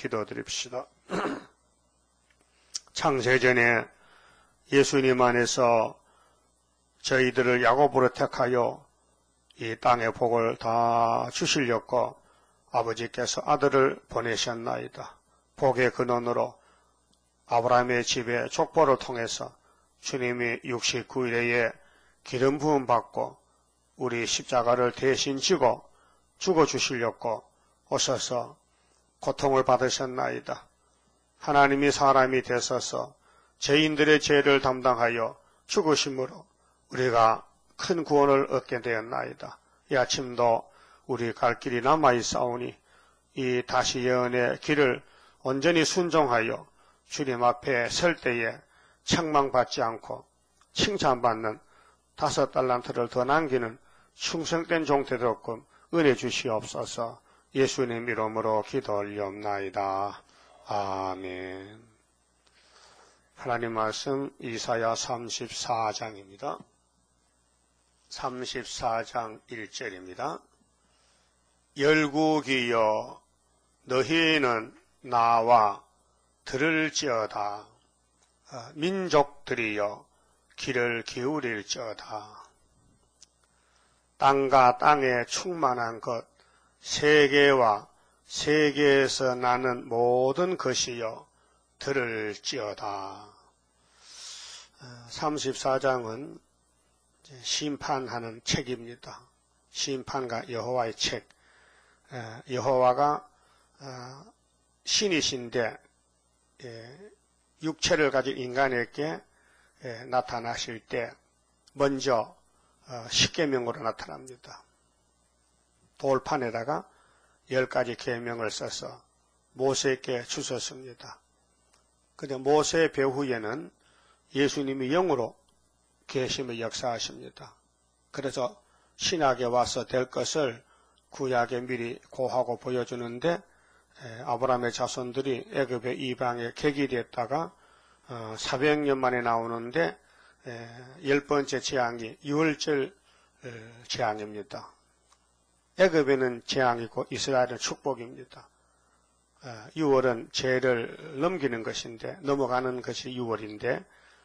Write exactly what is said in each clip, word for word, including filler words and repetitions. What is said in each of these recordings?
기도드립시다. 창세전에 예수님 안에서 저희들을 야곱으로 택하여 이 땅의 복을 다 주시려고 아버지께서 아들을 보내셨나이다. 복의 근원으로 아브라함의 집에 족보를 통해서 주님이 육십구 일에 기름 부음 받고 우리 십자가를 대신 지고 죽어주시려고 오셔서 고통을 받으셨나이다. 하나님이 사람이 되셔서 죄인들의 죄를 담당하여 죽으심으로 우리가 큰 구원을 얻게 되었나이다. 이 아침도 우리 갈 길이 남아있사오니 이 다시 예언의 길을 온전히 순종하여 주님 앞에 설 때에 책망받지 않고 칭찬받는 다섯 달란트를 더 남기는 충성된 종 되도록 은혜 주시옵소서. 예수님 이름으로 기도 올리옵나이다. 아멘. 하나님 말씀 이사야 삼십사 장입니다. 삼십사 장 일 절입니다. 열국이여 너희는 나와 들을지어다. 민족들이여 귀를 기울일지어다. 땅과 땅에 충만한 것, 세계와 세계에서 나는 모든 것이여 들을지어다. 삼십사 장은 심판하는 책입니다. 심판과 여호와의 책. 여호와가 신이신데 육체를 가진 인간에게 나타나실 때 먼저 십계명으로 나타납니다. 돌판에다가 열 가지 계명을 써서 모세에게 주셨습니다. 그런데 모세 배후에는 예수님이 영으로 계심을 역사하십니다. 그래서 신약에 와서 될 것을 구약에 미리 고하고 보여주는데 아브라함의 자손들이 애굽의 이방에 객일했다가 사백 년 만에 나오는데 열 번째 재앙이 유월절 재앙입니다. 애굽에는 재앙이고 이스라엘은 축복입니다. 유월은 죄를 넘기는 것인데 넘어가는 것이 유월인데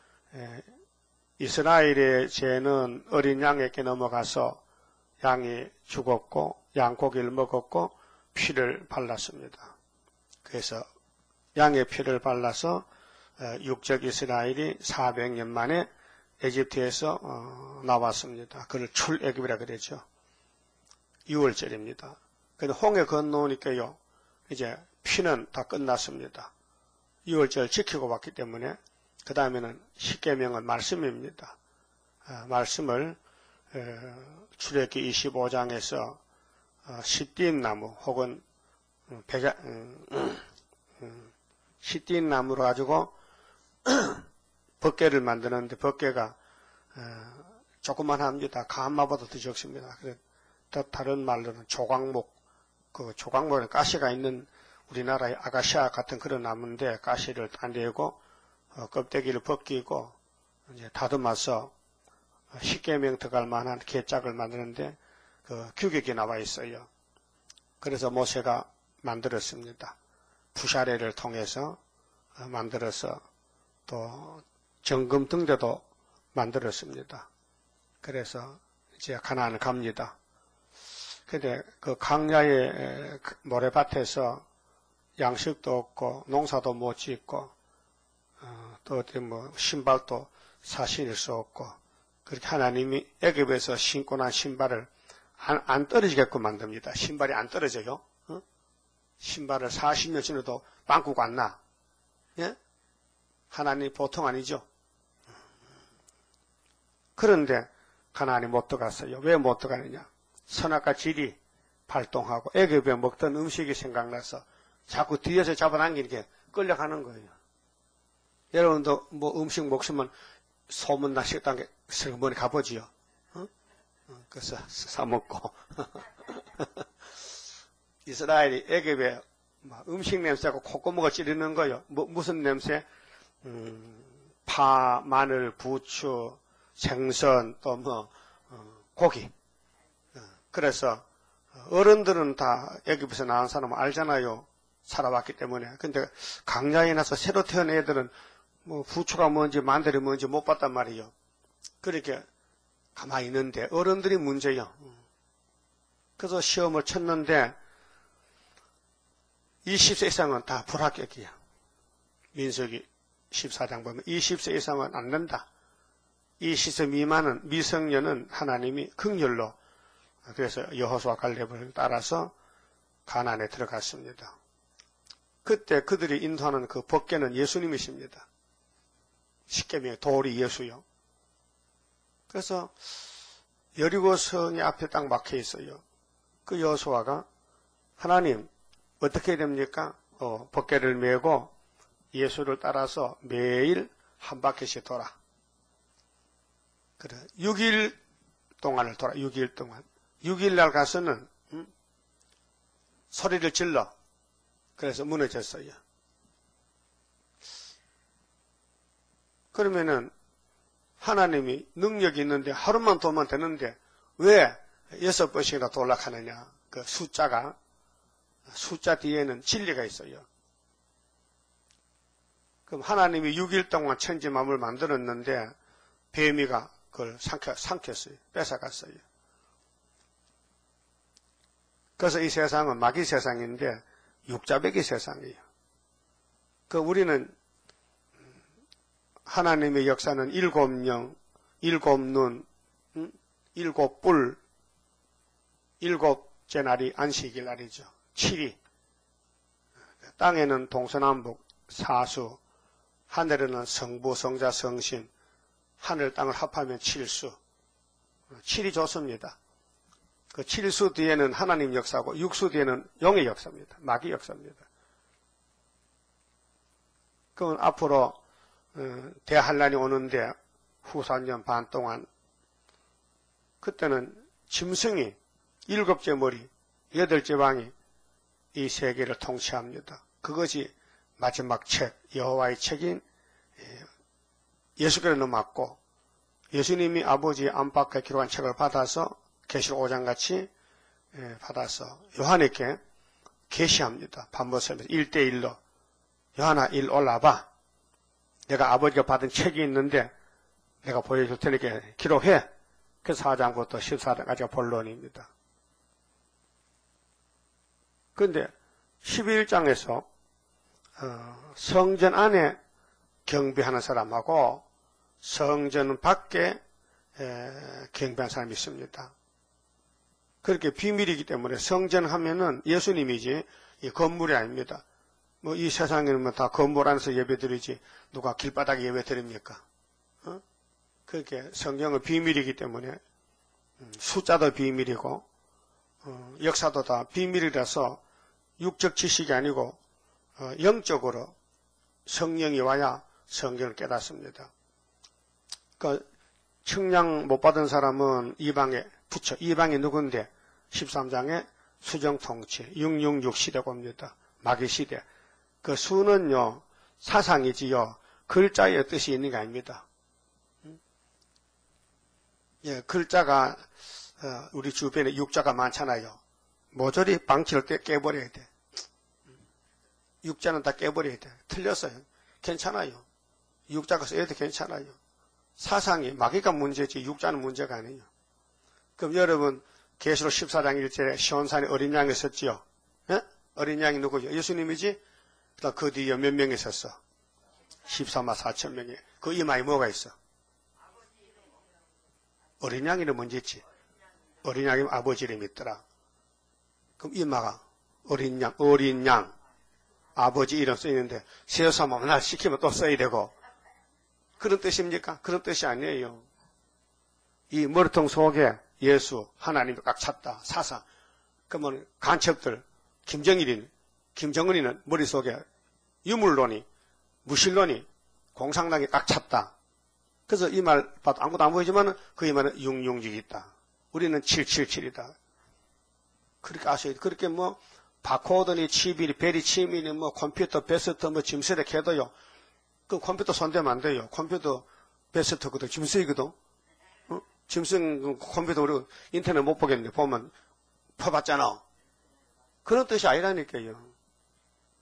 이스라엘의 죄는 어린 양에게 넘어가서 양이 죽었고 양고기를 먹었고 피를 발랐습니다. 그래서 양의 피를 발라서 육적 이스라엘이 사백 년 만에 에집트에서 나왔습니다. 그걸 출애굽이라 그러죠. 유월절입니다. 그런데 홍해 건너오니까요, 이제 피는 다 끝났습니다. 유월절 지키고 왔기 때문에 그 다음에는 십계명은 말씀입니다. 말씀을 출애굽기 이십오 장에서 시띠임나무 혹은 백야, 시띠임나무로 가지고 벗개를 만드는데 벗개가 조그만 합니다. 가마보다 더 적습니다. 그래서 다른 말로는 조각목, 그 조각목은 가시가 있는 우리나라의 아가시아 같은 그런 나무인데 가시를 따내고 어, 껍데기를 벗기고 이제 다듬어서 십계명 들어갈 만한 개짝을 만드는데 그 규격이 나와 있어요. 그래서 모세가 만들었습니다. 부샤레를 통해서 만들어서 또 정금 등대도 만들었습니다. 그래서 이제 가나안을 갑니다. 근데 그 광야의 모래밭에서 양식도 없고 농사도 못 짓고 어, 또 어디 뭐 신발도 사신일 수 없고 그렇게 하나님이 애굽에서 신고 난 신발을 안, 안 떨어지게끔 만듭니다. 신발이 안 떨어져요. 어? 신발을 사십 년 신어도 빵꾸가 안 나. 예? 하나님 보통 아니죠. 그런데 가나안이 못 들어갔어요. 왜 못 들어가느냐? 선악과 질이 발동하고 애굽에 먹던 음식이 생각나서 자꾸 뒤에서 잡아당기니까 끌려가는 거예요. 여러분도 뭐 음식 먹으면 소문난 식당에 슬그머니 가보지요. 어? 그래서 사먹고 이스라엘이 애굽에 음식 냄새가 콧구멍을 찌르는 거예요. 뭐, 무슨 냄새? 음, 파, 마늘, 부추, 생선, 또 뭐 어, 고기. 그래서 어른들은 다 애굽에서 나온 사람은 알잖아요. 살아왔기 때문에. 근데 강야에 나서 새로 태어난 애들은 뭐 부초가 뭔지 만들이 뭔지 못 봤단 말이에요. 그렇게 가만히 있는데 어른들이 문제예요. 그래서 시험을 쳤는데 이십 세 이상은 다 불합격이야. 민수기 십사 장 보면 이십 세 이상은 안 된다. 이십 세 미만은 미성년은 하나님이 긍휼로, 그래서 여호수아 갈렙을 따라서 가나안에 들어갔습니다. 그때 그들이 인도하는 그 법궤는 예수님이십니다. 십계명의 돌이 예수요. 그래서 여리고 성이 앞에 딱 막혀 있어요. 그 여호수아가 하나님 어떻게 됩니까? 어, 법궤를 메고 예수를 따라서 매일 한 바퀴씩 돌아. 그래, 육 일 동안을 돌아. 육 일 동안. 육 일 날 가서는 음? 소리를 질러. 그래서 무너졌어요. 그러면은 하나님이 능력이 있는데 하루만 돌면 되는데 왜 여섯 번씩이나 돌락하느냐. 그 숫자가, 숫자 뒤에는 진리가 있어요. 그럼 하나님이 육 일 동안 천지 만물을 만들었는데 뱀이가 그걸 삼켜, 삼켰어요. 뺏어갔어요. 그래서 이 세상은 마귀 세상인데 육자배기 세상이에요. 그 우리는 하나님의 역사는 일곱 영, 일곱 눈, 일곱 뿔, 일곱째 날이 안식일 날이죠. 칠 일. 땅에는 동서남북, 사수, 하늘에는 성부, 성자, 성신, 하늘 땅을 합하면 칠수. 칠이 좋습니다. 그 칠수 뒤에는 하나님 역사고 육수 뒤에는 용의 역사입니다. 마귀 역사입니다. 그건 앞으로 대한란이 오는데 후사년 반 동안 그때는 짐승이 일곱째 머리, 여덟째 왕이 이 세계를 통치합니다. 그것이 마지막 책, 여호와의 책인 예수께로 넘어왔고 예수님이 아버지의 안팎에 기록한 책을 받아서 계시록 오 장 같이 받아서 요한에게 계시합니다. 반복하면서 일 대 일로 요한아 일 올라봐. 내가 아버지가 받은 책이 있는데 내가 보여줄 테니까 기록해. 그 사 장부터 십사 장까지가 본론입니다. 그런데 십일 장에서 어, 성전 안에 경배하는 사람하고 성전 밖에 에, 경배하는 사람이 있습니다. 그렇게 비밀이기 때문에 성전 하면은 예수님이지 이 건물이 아닙니다. 뭐 이 세상에는 뭐 다 건물 안에서 예배드리지 누가 길바닥에 예배드립니까? 어? 그렇게 성경은 비밀이기 때문에 숫자도 비밀이고 어, 역사도 다 비밀이라서 육적 지식이 아니고 어, 영적으로 성령이 와야 성경을 깨닫습니다. 그 측량 못 받은 사람은 이방에 붙여. 이방이 누군데? 십삼 장에 수정통치 육육육 시대가 옵니다. 마귀 시대. 그 수는요 사상이지요 글자의 뜻이 있는 게 아닙니다. 예, 글자가 어, 우리 주변에 육자가 많잖아요. 모조리 방치를 깨, 깨버려야 돼. 육자는 다 깨버려야 돼. 틀렸어요. 괜찮아요. 육자가 써야 돼. 괜찮아요. 사상이 마귀가 문제지 육자는 문제가 아니에요. 그럼 여러분 계시록 십사 장 일 절에 시온산에 어린 양이 섰지요. 예? 어린 양이 누구죠? 예수님이지? 그 뒤에 몇 명이 섰어? 십사만 사천 명이. 그 이마에 뭐가 있어? 어린 양 이름 뭔지 있지? 어린 양이 아버지 이름이 있더라. 그럼 이마가 어린 양, 어린 양, 아버지 이름 써있는데 세우사만 날 시키면 또 써야 되고 그런 뜻입니까? 그런 뜻이 아니에요. 이 머리통 속에 예수, 하나님을 꽉 찼다. 사상. 그러면 간첩들, 김정일이, 김정은이는 머릿속에 유물론이, 무신론이, 공산당이 꽉 찼다. 그래서 이 말 봐도 아무것도 안 보이지만 그 이 말은 육육육이 있다. 우리는 칠칠칠이다. 그렇게 아셔야 돼. 그렇게 뭐 바코드니 칩이니 베리 칩이니 뭐 컴퓨터 베스트 뭐 짐쓰레 캐도요. 그 컴퓨터 손대면 안 돼요. 컴퓨터 베스트거든. 짐쓰이거든. 어? 짐쓴 컴퓨터 우리 인터넷 못 보겠는데 보면 퍼봤잖아. 그런 뜻이 아니라니까요.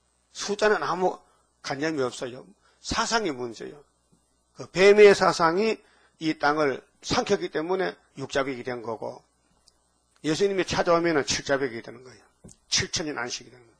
숫자는 아무 관념이 없어요. 사상이 문제예요. 그 뱀의 사상이 이 땅을 삼켰기 때문에 육자백이 된 거고, 예수님이 찾아오면 칠자백이 되는 거예요. 칠천인 안식이 되는 거예요.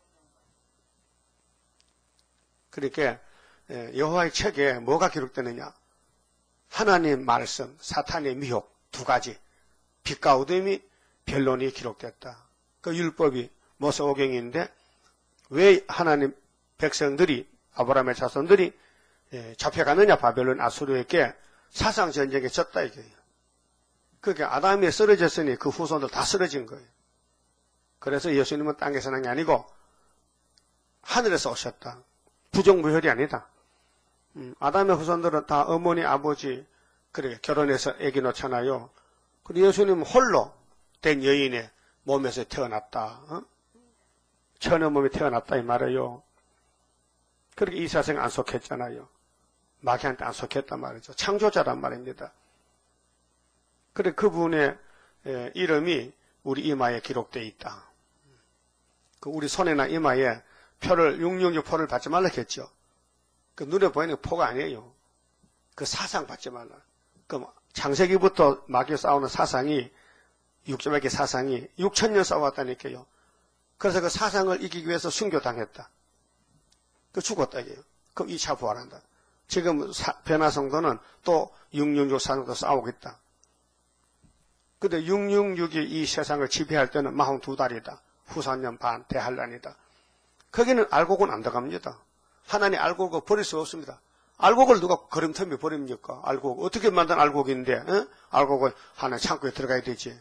그러니까 여호와의 책에 뭐가 기록되느냐? 하나님 말씀, 사탄의 미혹 두 가지, 빛과 어둠이 변론이 기록됐다. 그 율법이 모세오경인데 왜 하나님 백성들이, 아브라함의 자손들이 잡혀가느냐? 바벨론 아수르에게 사상 전쟁에 졌다 이거예요. 그러니까 아담이 쓰러졌으니 그 후손들 다 쓰러진 거예요. 그래서 예수님은 땅에서 난 게 아니고 하늘에서 오셨다. 부정부혈이 아니다. 음, 아담의 후손들은 다 어머니, 아버지, 그래 결혼해서 아기 놓잖아요. 그리고 예수님은 홀로 된 여인의 몸에서 태어났다. 어? 천의 몸에 태어났다 이 말이에요. 그렇게 이사생 안 속했잖아요. 마귀한테 안 속했단 말이죠. 창조자란 말입니다. 그래 그분의 에, 이름이 우리 이마에 기록되어 있다. 그 우리 손이나 이마에 표를 육육육 표를 받지 말라 했죠. 그 눈에 보이는 표가 아니에요. 그 사상 받지 말라. 그 창세기부터 마귀 싸우는 사상이 육자백의 사상이 육천 년 싸워왔다니까요. 그래서 그 사상을 이기기 위해서 순교당했다. 그 죽었다 이게요. 그럼 이 차 부활한다. 지금 변화성도는 또 육육육 사상도 싸우겠다. 근데 육육육이 이 세상을 지배할 때는 사십이 달이다. 후삼년 반 대한란이다. 거기는 알곡은 안 들어갑니다. 하나님 알곡을 버릴 수 없습니다. 알곡을 누가 걸음터미 버립니까? 알곡. 어떻게 만든 알곡인데, 에? 알곡은 하나님 창고에 들어가야 되지.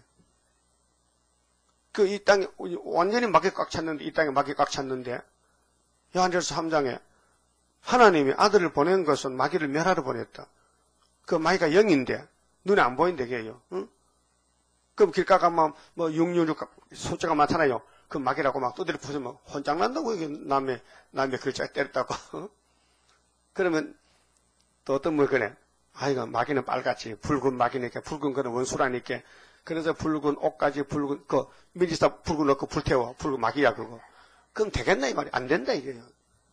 그 이 땅에 완전히 마귀 꽉 찼는데, 이 땅에 마귀 꽉 찼는데, 요한일서 삼 장에 하나님이 아들을 보낸 것은 마귀를 멸하러 보냈다. 그 마귀가 영인데, 눈에 안 보인대, 걔요. 응? 그럼 길 가가면 뭐 육육육 숫자가 많잖아요. 그 마귀라고 막 두드려 부수면 혼장난다고 이게 남의 남의 글자에 때렸다고. 어? 그러면 또 어떤 뭐 그래? 아이고 마귀는 빨갛지 붉은 마귀니까 붉은 거는 원수라니까. 그래서 붉은 옷까지 붉은 그 미리사 붉은 넣고 불태워 붉은 마귀야 그거. 그럼 되겠나 이 말이 안 된다 이게요.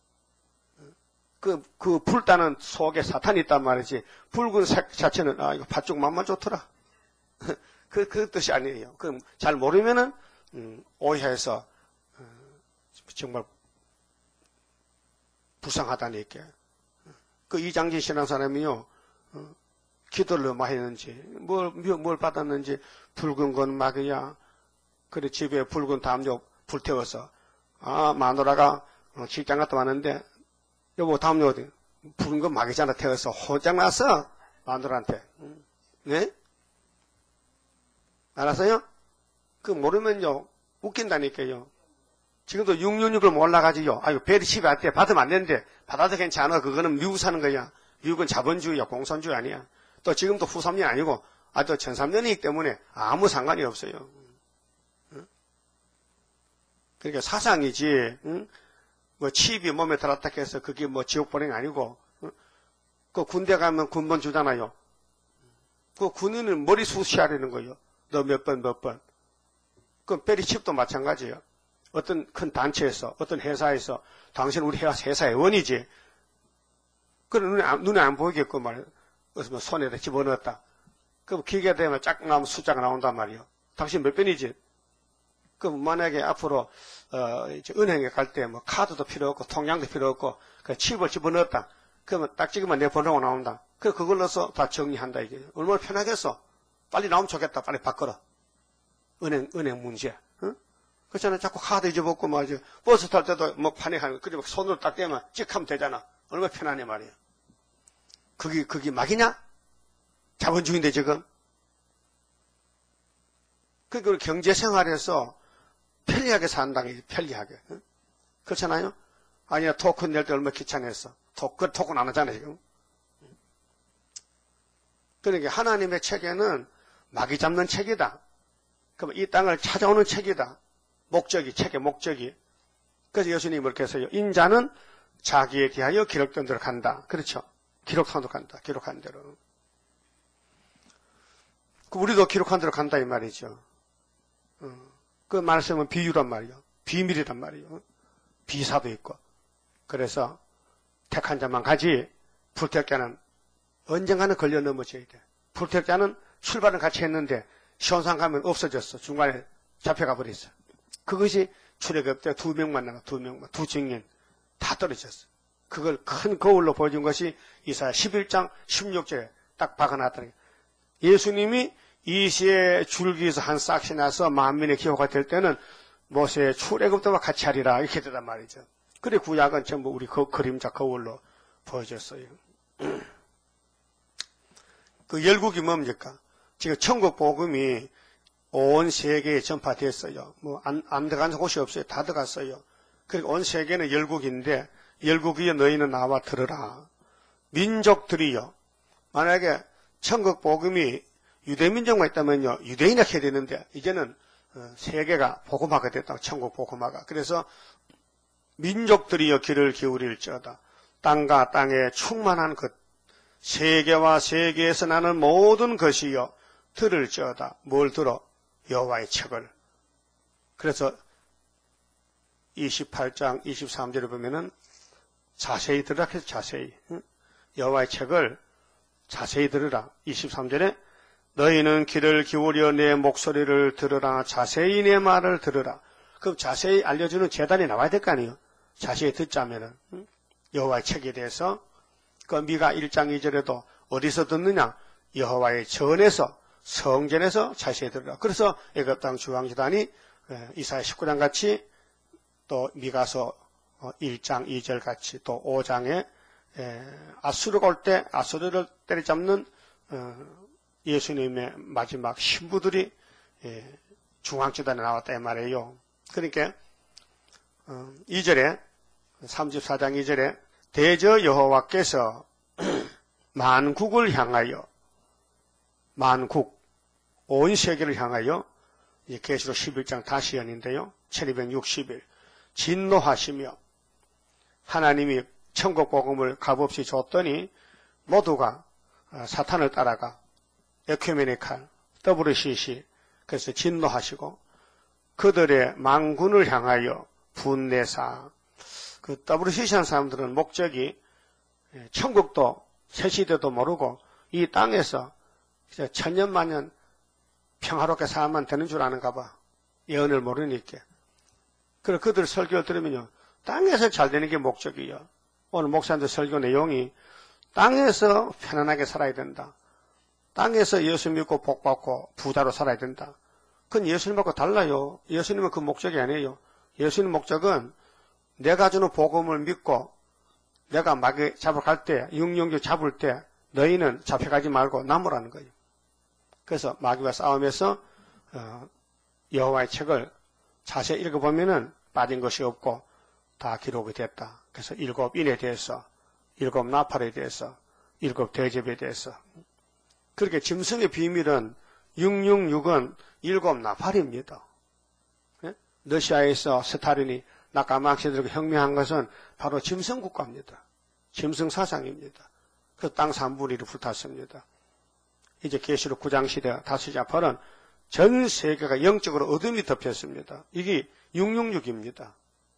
그 그 불타는 속에 사탄이 있단 말이지. 붉은 색 자체는 아 이거 팥죽 맛만 좋더라. 그, 그 뜻이 아니에요. 그럼 잘 모르면은, 음, 오해해서, 어, 정말 불쌍하다니까. 그 이장진 씨라는 사람이요, 어, 기도를 너무 했는지, 뭘, 뭘 받았는지, 붉은 건 마귀야. 그래, 집에 붉은 담요 불태워서, 아, 마누라가 어, 직장 갔다 왔는데, 여보, 담요 어디? 붉은 건 마귀잖아. 태워서 호장 났어. 마누라한테. 네? 알았어요? 그 모르면요 웃긴다니까요. 지금도 육육육을 몰라가지고요. 아이고 벨이 집에 왔대. 받으면 안 되는데 받아도 괜찮아. 그거는 미국 사는 거야. 미국은 자본주의야. 공산주의 아니야. 또 지금도 후삼년 아니고 아직도 천삼년이기 때문에 아무 상관이 없어요. 응? 그러니까 사상이지. 응? 뭐 칩이 몸에 들었다 해서 그게 뭐 지옥 보낸 게 아니고 응? 그 군대 가면 군번 주잖아요. 그 군인은 머리 쑤시하려는 거예요. 너 몇 번, 몇 번. 그 베리칩도 마찬가지예요. 어떤 큰 단체에서, 어떤 회사에서, 당신 우리 회사의 원이지. 그럼 눈에 안, 눈에 안 보이겠고 말이에요. 그래서 뭐 손에다 집어넣었다. 그럼 기계가 되면 짝 나오면 숫자가 나온단 말이에요. 당신 몇 번이지? 그럼 만약에 앞으로, 어, 이제 은행에 갈 때 뭐 카드도 필요 없고, 통장도 필요 없고, 그 칩을 집어넣었다. 그러면 딱 찍으면 내 번호가 나온다. 그 그걸 넣어서 다 정리한다, 이게. 얼마나 편하겠어? 빨리 나오면 좋겠다. 빨리 바꿔라. 은행, 은행 문제. 응? 그렇잖아. 자꾸 카드 잊어먹고 말이지. 버스 탈 때도 뭐 파닉하는 거. 그리고 손으로 딱 대면 찍 하면 되잖아. 얼마나 편하네 말이야. 그게, 그게 막이냐? 자본주의인데 지금. 그러니까 경제생활에서 편리하게 산다는 게 편리하게. 응? 그렇잖아요? 아니야. 토큰 낼 때 얼마나 귀찮았어. 토큰, 토큰 안 하잖아 지금. 그러니까 하나님의 책에는 마귀 잡는 책이다. 그럼 이 땅을 찾아오는 책이다. 목적이, 책의 목적이. 그래서 예수님이 이렇게 해서요. 인자는 자기에 대하여 기록된 대로 간다. 그렇죠. 기록한 대로 간다. 기록한 대로. 우리도 기록한 대로 간다 이 말이죠. 그 말씀은 비유란 말이요. 비밀이란 말이요. 비사도 있고. 그래서 택한 자만 가지 불택자는 언젠가는 걸려 넘어져야 돼. 불택자는 출발은 같이 했는데 시온산 가면 없어졌어. 중간에 잡혀가 버렸어. 그것이 출애굽 때 두 명만 남아, 두 명만, 두 증인 다 떨어졌어. 그걸 큰 거울로 보여준 것이 이사야 십일 장 십육 절에 딱 박아놨다는 거예요. 예수님이 이시의 줄기에서 한 싹이 나서 만민의 기호가 될 때는 모세의 출애굽 때와 같이 하리라 이렇게 되단 말이죠. 그래 구약은 전부 우리 그 그림자 거울로 보여줬어요. 그 열국이 뭡니까? 지금 천국 복음이 온 세계에 전파됐어요. 뭐 안 안 들어간 곳이 없어요. 다 들어갔어요. 그러니까 온 세계는 열국인데 열국이여 너희는 나와 들으라. 민족들이요. 만약에 천국 복음이 유대 민족만 있다면요 유대인이 해야 되는데 이제는 세계가 복음화가 됐다. 천국 복음화가. 그래서 민족들이여 귀를 기울일지어다. 땅과 땅에 충만한 것 세계와 세계에서 나는 모든 것이여 들을지어다. 뭘 들어? 여호와의 책을. 그래서 이십팔 장 이십삼 절에 보면은 자세히 들으라 해서 자세히 여호와의 책을 자세히 들으라. 이십삼 절에 너희는 귀를 기울여 내 목소리를 들으라. 자세히 내 말을 들으라. 그럼 자세히 알려주는 제단이 나와야 될 거 아니에요. 자세히 듣자면은 여호와의 책에 대해서 그 미가 일 장 이 절에도 어디서 듣느냐? 여호와의 전에서 성전에서 자세히 들으라. 그래서 애굽 땅 주왕지단이 이사야 십구 장 같이 또 미가서 일 장 이 절 같이 또 오 장에 아수르가 올 때 아수르를 때려잡는 예수님의 마지막 신부들이 중앙지단에 나왔다 이 말이에요. 그러니까 이 절에 삼십사 장 이 절에 대저 여호와께서 만국을 향하여 만국 온 세계를 향하여 계시록 십일 장 다시 연인데요. 천이백육십 일 진노하시며 하나님이 천국 복음을 값없이 줬더니 모두가 사탄을 따라가 에큐메니칼 더블유씨씨 그래서 진노하시고 그들의 만군을 향하여 분내사 그 더블유씨씨 하는 사람들은 목적이 천국도 새시대도 모르고 이 땅에서 천년만년 평화롭게 살면 되는 줄 아는가 봐. 예언을 모르니까. 그래서 그들 설교를 들으면요. 땅에서 잘 되는 게 목적이에요. 오늘 목사님들 설교 내용이 땅에서 편안하게 살아야 된다. 땅에서 예수 믿고 복 받고 부자로 살아야 된다. 그건 예수님하고 달라요. 예수님은 그 목적이 아니에요. 예수님 목적은 내가 주는 복음을 믿고 내가 마귀 잡으러 갈 때, 육룡주 잡을 때 너희는 잡혀가지 말고 남으라는 거예요. 그래서 마귀와 싸움에서 어, 여호와의 책을 자세히 읽어보면은 빠진 것이 없고 다 기록이 됐다. 그래서 일곱 인에 대해서, 일곱 나팔에 대해서, 일곱 대접에 대해서. 그렇게 짐승의 비밀은 육육육은 일곱 나팔입니다. 예? 러시아에서 스탈린이 낙가막시들과 혁명한 것은 바로 짐승 국가입니다. 짐승 사상입니다. 그래서 땅 삼분의 일이 불탔습니다. 이제 계시록 구 장 시대 다시 앞으로는 전 세계가 영적으로 어둠이 덮였습니다. 이게 육육육입니다.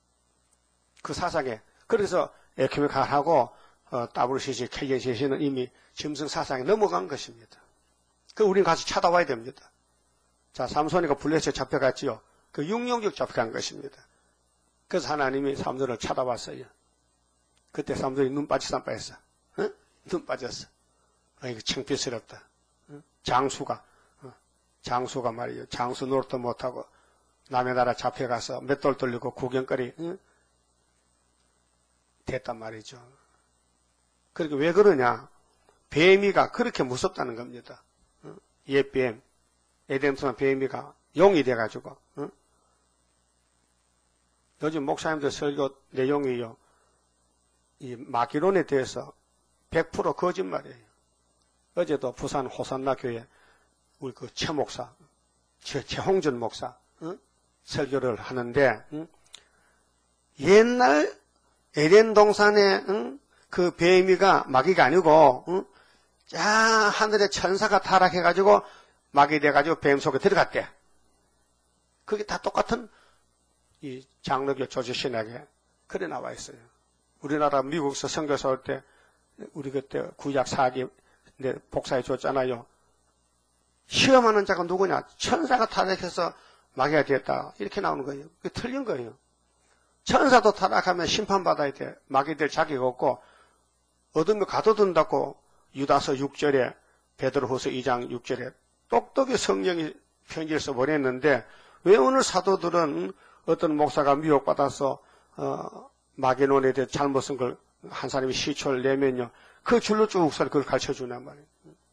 그 사상에. 그래서 에큐메칼하고 어, 더블유씨씨, 케이씨씨는 이미 짐승 사상에 넘어간 것입니다. 그 우린 가서 찾아와야 됩니다. 자, 삼손이가 블레셋에 잡혀갔지요. 그 육육육 잡혀간 것입니다. 그래서 하나님이 삼손을 찾아왔어요. 그때 삼손이 눈 빠지산 빠졌어. 응? 눈 빠졌어. 아, 이거 창피스럽다. 응? 장수가, 어? 장수가 말이에요. 장수 노릇도 못하고 남의 나라 잡혀가서 맷돌 돌리고 구경거리 응? 됐단 말이죠. 그러니까 왜 그러냐? 뱀이가 그렇게 무섭다는 겁니다. 어? 옛 뱀, 에덴스나 뱀이가 용이 돼가지고. 어? 요즘 목사님들 설교 내용이요. 이 마귀론에 대해서 백 퍼센트 거짓말이에요. 어제도 부산 호산나 교회 우리 그 최 목사, 최, 최홍준 목사 어? 설교를 하는데 응? 옛날 에덴 동산에 응? 그 뱀이가 마귀가 아니고 응? 자 하늘에 천사가 타락해가지고 마귀 돼가지고 뱀 속에 들어갔대. 그게 다 똑같은 이 장로교 조지신학에 그래 나와 있어요. 우리나라 미국에서 선교사 올 때 우리 그때 구약 사기 복사해 줬잖아요. 시험하는 자가 누구냐? 천사가 타락해서 마귀가 되었다. 이렇게 나오는 거예요. 그게 틀린 거예요. 천사도 타락하면 심판받아야 돼. 마귀 될 자격 없고 어둠에 가둬둔다고 유다서 육 절에 베드로후서 이 장 육 절에 똑똑히 성령이 편지를 써보냈는데 왜 오늘 사도들은 어떤 목사가 미혹받아서 어, 마귀론에 대해 잘못 쓴 걸 한 사람이 시초를 내면요. 그 줄로 쭉 서 그걸 가르쳐주냔 말이에요.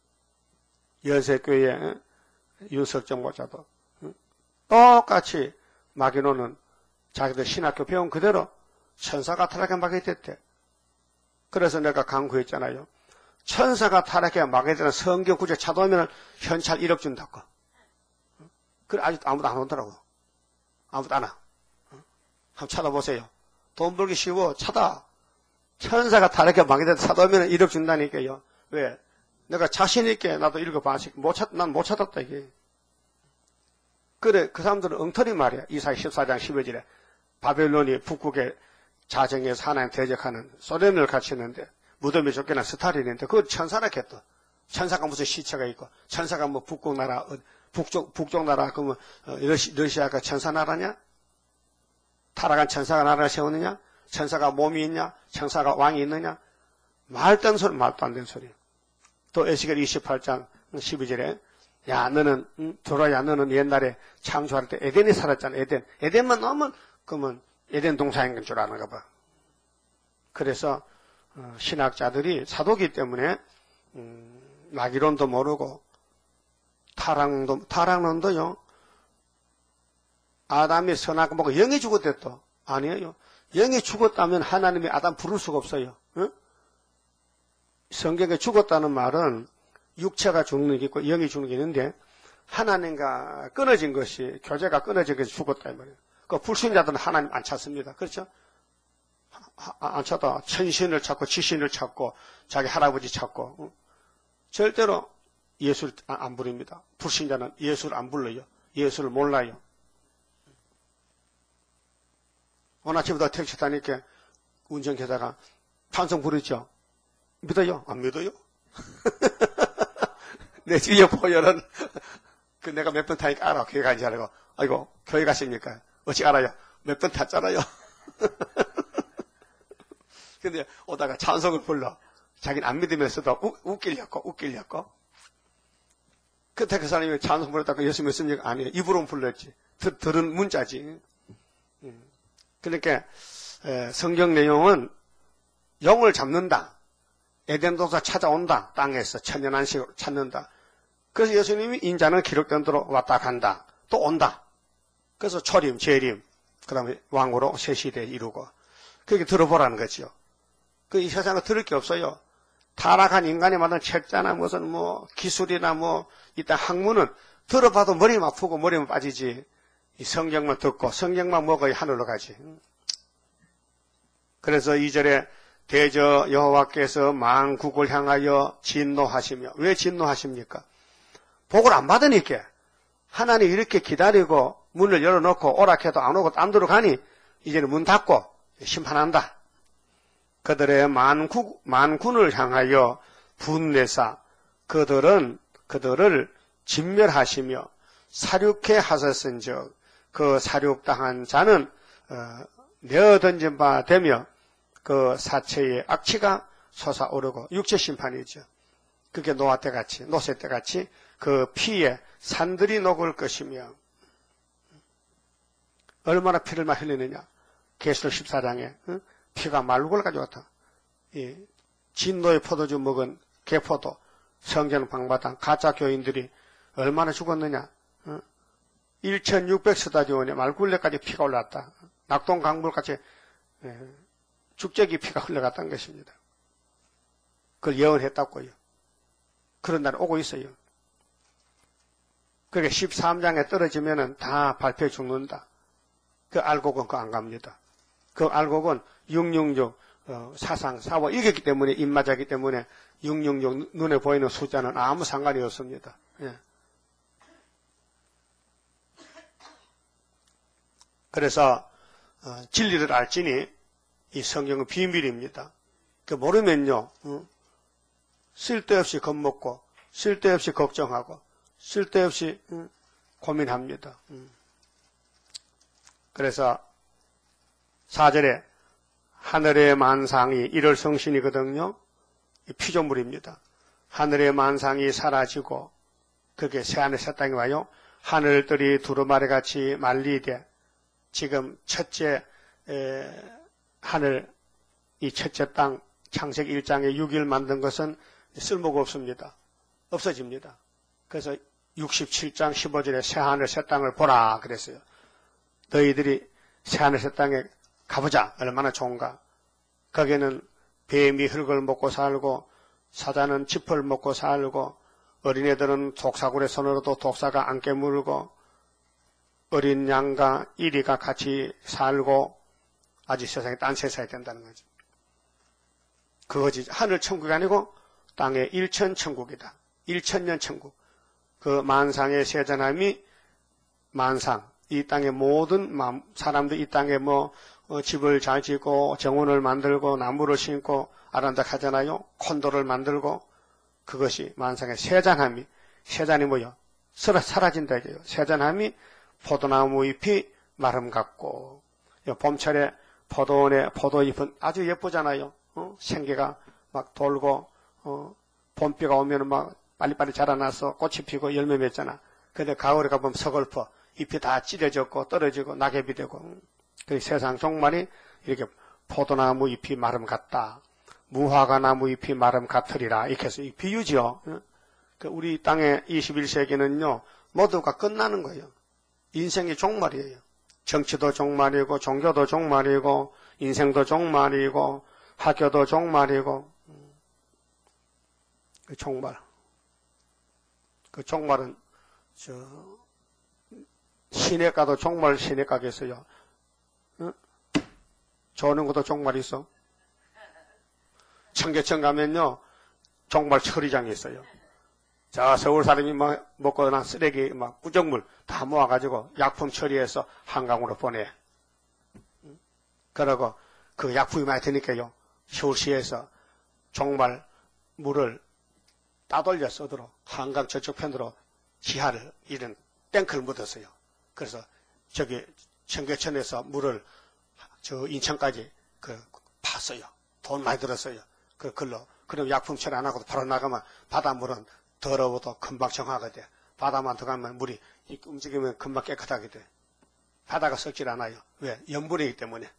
연세교회 윤석정 목사도 똑같이 마귀론은 자기들 신학교 배운 그대로 천사가 타락해 마귀 됐대. 그래서 내가 강구했잖아요. 천사가 타락해 마귀 되는 성경 구절 찾아오면 현찰 일억 준다고. 그래 아직도 아무도 안 오더라고. 아무도 안 와. 한번 찾아보세요. 돈 벌기 쉬워. 찾아. 천사가 타락해 마귀 되는 찾아오면 일억 준다니까요. 왜? 내가 자신 있게 나도 읽어봐서 못 찾, 난 못 찾았다 이게. 그래 그 사람들은 엉터리 말이야. 이사야 십사 장 십일 절에 바벨론이 북극의 자정에서 하나님 대적하는 소련을 갖추는데 무덤에 쫓겨난 스탈린인데 그걸 천사라 했다. 천사가 무슨 시체가 있고 천사가 뭐 북극 나라 북쪽 북쪽 나라 그러면 러시, 러시아가 천사 나라냐? 타락한 천사가 나라를 세우느냐? 천사가 몸이 있냐? 천사가 왕이 있느냐? 말도 안 소리 말도 안 되는 소리. 또 에스겔 이십팔 장 십이 절에 야 너는 응? 들어야 너는 옛날에 창조할 때 에덴에 살았잖아. 에덴 에덴만 나오면 그러면 에덴 동산인 건 줄 아는가 봐. 그래서 어, 신학자들이 사도기 때문에 음, 마귀론도 모르고 타락론도 타락론도요. 아담이 선악을 먹고 영이 죽었댔도 아니에요. 영이 죽었다면 하나님이 아담 부를 수가 없어요. 응? 성경에 죽었다는 말은 육체가 죽는 게 있고 영이 죽는 게 있는데 하나님과 끊어진 것이 교제가 끊어진 것이 죽었다 이 말이에요. 그 불신자들은 하나님 안 찾습니다. 그렇죠? 안 찾아. 천신을 찾고 지신을 찾고 자기 할아버지 찾고 응? 절대로 예수를 안 부릅니다. 불신자는 예수를 안 불러요. 예수를 몰라요. 오늘 아침부터 택시 타니까 운전기사가 찬송 부르죠. 믿어요? 안 믿어요? 내 뒤에 보여는 그 내가 몇 번 타니까 알아. 교회 가는지 알고. 아이고 교회 가십니까? 어찌 알아요? 몇 번 탔잖아요. 근데 오다가 찬송을 불러. 자기는 안 믿으면서도 우, 웃기려고 웃기려고. 그때 그 사람이 찬송 불렀다고 예수 믿습니까? 아니에요. 입으로는 불렀지. 들, 들은 문자지. 그러니까 성경 내용은 영을 잡는다. 에덴 동산 찾아온다. 땅에서 천년안식으로 찾는다. 그래서 예수님이 인자는 기록된 대로 왔다 간다. 또 온다. 그래서 초림, 재림, 그 다음에 왕으로 새 시대 이루고. 그렇게 들어보라는 거죠. 그 이 세상에 들을 게 없어요. 타락한 인간이 만든 책자나 무슨 뭐 기술이나 뭐 이딴 학문은 들어봐도 머리만 아프고 머리만 빠지지. 이 성경만 듣고 성경만 먹어야 하늘로 가지. 그래서 이 절에 대저 여호와께서 만국을 향하여 진노하시며. 왜 진노하십니까? 복을 안 받으니까. 하나님 이렇게 기다리고 문을 열어놓고 오락해도 안 오고 딴 데로 가니 이제는 문 닫고 심판한다. 그들의 만국, 만군을 향하여 분내사 그들은 그들을 진멸하시며 사륙해 하셨은즉 그 사륙당한 자는 어, 내어 던진 바 되며 그 사체의 악취가 솟아오르고 육체 심판이죠. 그게 노아 때같이 노새 때같이 그 피에 산들이 녹을 것이며 얼마나 피를 많이 흘리느냐. 계시록 십사 장에 응? 피가 말국을 가져왔다. 이 진노의 포도주 먹은 개포도 성전 방바당 가짜 교인들이 얼마나 죽었느냐. 응? 천육백 스타디온에 말굴레까지 피가 올랐다. 낙동 강물까지 죽재기 피가 흘러갔다는 것입니다. 그걸 예언했다고요. 그런 날 오고 있어요. 그게 십삼 장에 떨어지면은 다 발표해 죽는다. 그 알곡은 그 안 갑니다. 그 알곡은 육육육 어, 사상, 사원 이겼기 때문에 입맞았기 때문에 육육육 눈에 보이는 숫자는 아무 상관이 없습니다. 예. 그래서 어, 진리를 알지니 이 성경은 비밀입니다. 그 모르면요, 어? 쓸데없이 겁먹고, 쓸데없이 걱정하고, 쓸데없이 어? 고민합니다. 음. 그래서 사 절에 하늘의 만상이 일월 성신이거든요. 피조물입니다. 하늘의 만상이 사라지고 그게 새하늘 새 땅이 와요. 하늘들이 두루마리같이 말리되 지금 첫째 에, 하늘 이 첫째 땅 창세기 일 장에 육 일 만든 것은 쓸모가 없습니다. 없어집니다. 그래서 육십칠 장 십오 절에 새하늘 새 땅을 보라 그랬어요. 너희들이 새하늘 새 땅에 가보자. 얼마나 좋은가. 거기는 뱀이 흙을 먹고 살고 사자는 짚을 먹고 살고 어린애들은 독사굴의 손으로도 독사가 안 깨물고 어린 양과 이리가 같이 살고 아주 세상에 딴 세상이 된다는 거죠. 그거지 하늘 천국이 아니고 땅의 일천 천국이다. 일천년 천국. 그 만상의 세전함이 만상. 이 땅의 모든 사람들 이 땅에 뭐 어, 집을 잘 짓고 정원을 만들고 나무를 심고 아름답게 하잖아요. 콘도를 만들고 그것이 만상의 세잔함이 세잔이 뭐요? 서로 사라진다 이거요. 세잔함이 포도나무 잎이 마름 같고 봄철에 포도원에 포도잎은 아주 예쁘잖아요. 어? 생기가 막 돌고 어, 봄비가 오면 막 빨리빨리 자라나서 꽃이 피고 열매 맺잖아. 근데 가을에 가보면 서글퍼 잎이 다 찢어졌고 떨어지고 낙엽이 되고 그 세상 종말이 이렇게 포도나무 잎이 마름 같다. 무화과 나무 잎이 마름 같으리라. 이렇게 해서 이 비유죠. 우리 땅의 이십일 세기는요. 모두가 끝나는 거예요. 인생이 종말이에요. 정치도 종말이고 종교도 종말이고 인생도 종말이고 학교도 종말이고 그 종말. 그 종말은 저 시내가도 종말 시내가겠어요. 응? 조는 것도 종말이 있어. 청계천 가면요, 종말 처리장이 있어요. 저 서울 사람이 막 먹고 난 쓰레기, 막 부적물 다 모아가지고 약품 처리해서 한강으로 보내. 응? 그러고 그 약품이 많이 드니까요, 서울시에서 종말 물을 따돌려 써도록 한강 저쪽 편으로 지하를 이런 탱크를 묻었어요. 그래서 저기 청계천에서 물을 저 인천까지 그 팠어요. 돈 많이 들었어요. 그 글로. 그럼 약품 처리 안 하고도 바로 나가면 바닷물은 더러워도 금방 정화가 돼. 바다만 들어가면 물이 움직이면 금방 깨끗하게 돼. 바다가 썩질 않아요. 왜? 염분이기 때문에.